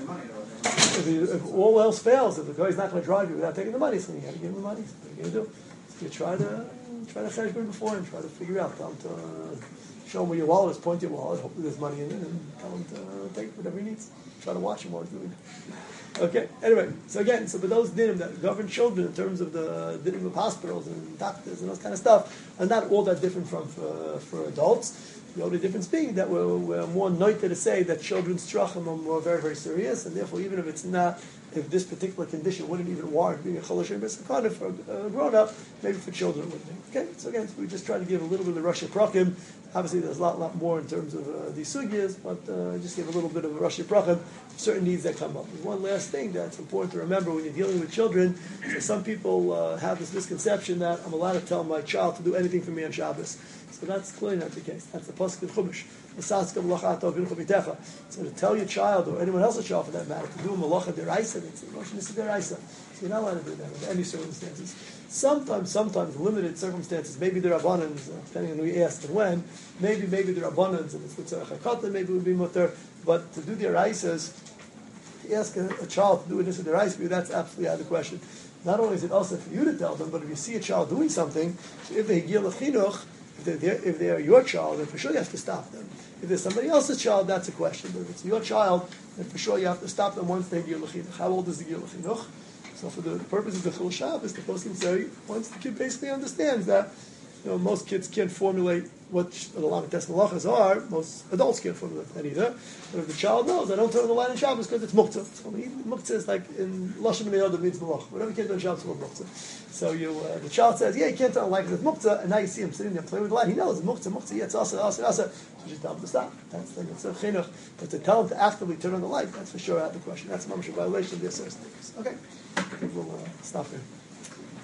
If all else fails, if the guy's not going to drive you without taking the money, so you got to give him the money. So what are you going to do? So you try to cheshbon before and try to figure out. Tell him to show him where your wallet is, point your wallet, hopefully there's money in it, and tell him to take whatever he needs. Try to watch him while he's doing it. Okay, anyway, so for those dinim that govern children in terms of the dinim of hospitals and doctors and those kind of stuff, are not all that different from for adults. The only difference being that we're more noted to say that children's tzrachim are more very, very serious, and therefore even if this particular condition wouldn't even warrant being a chol shein b'sakana for a grown-up, maybe for children it would be. Okay, so again, we just try to give a little bit of the Rosh Prakim. Obviously, there's a lot more in terms of these sugyas, but just give a little bit of a Rosh Prakim for certain needs that come up. There's one last thing that's important to remember when you're dealing with children. So some people have this misconception that I'm allowed to tell my child to do anything for me on Shabbos. So that's clearly not the case. That's the pasuk in Chumash. So to tell your child, or anyone else's child for that matter, to do a malacha deraisa, that's a Rosh deraisa. So you're not allowed to do that under any circumstances. Sometimes, limited circumstances, maybe the Rabbanans, depending on who you ask and when, maybe the Rabbanans, and it's the tzarech hakatan, maybe it would be mutter, but to do the deraisas, if you ask a child to do an issa deraisa, that's absolutely out of the question. Not only is it also for you to tell them, but if you see a child doing something, so if they higil chinuch, if they're your child, then for sure you have to stop them. If there's somebody else's child, that's a question. But if it's your child, then for sure you have to stop them once they gil chinuch. How old is the gil chinuch? So for the purposes of the Chil Shabbos, the poskim say once the kid basically understands that, most kids can't formulate what the Lamed Tes Malachas are. Most adults can't formulate that either. But if the child knows, I don't turn on the light on Shabbos because it's muktzah. So muktzah is like in Lashon B'nei means malach. Whatever you can't do on Shabbos is called muktzah. So the child says, yeah, you can't turn on the light because it's muktzah, and now you see him sitting there playing with the light. He knows it's muktzah, yeah, it's asa. So you tell him to stop. That's a chinuch. But to tell him to actively turn on the light, that's for sure out of the question. That's a mamash violation of the associates. Okay, I think we'll stop here.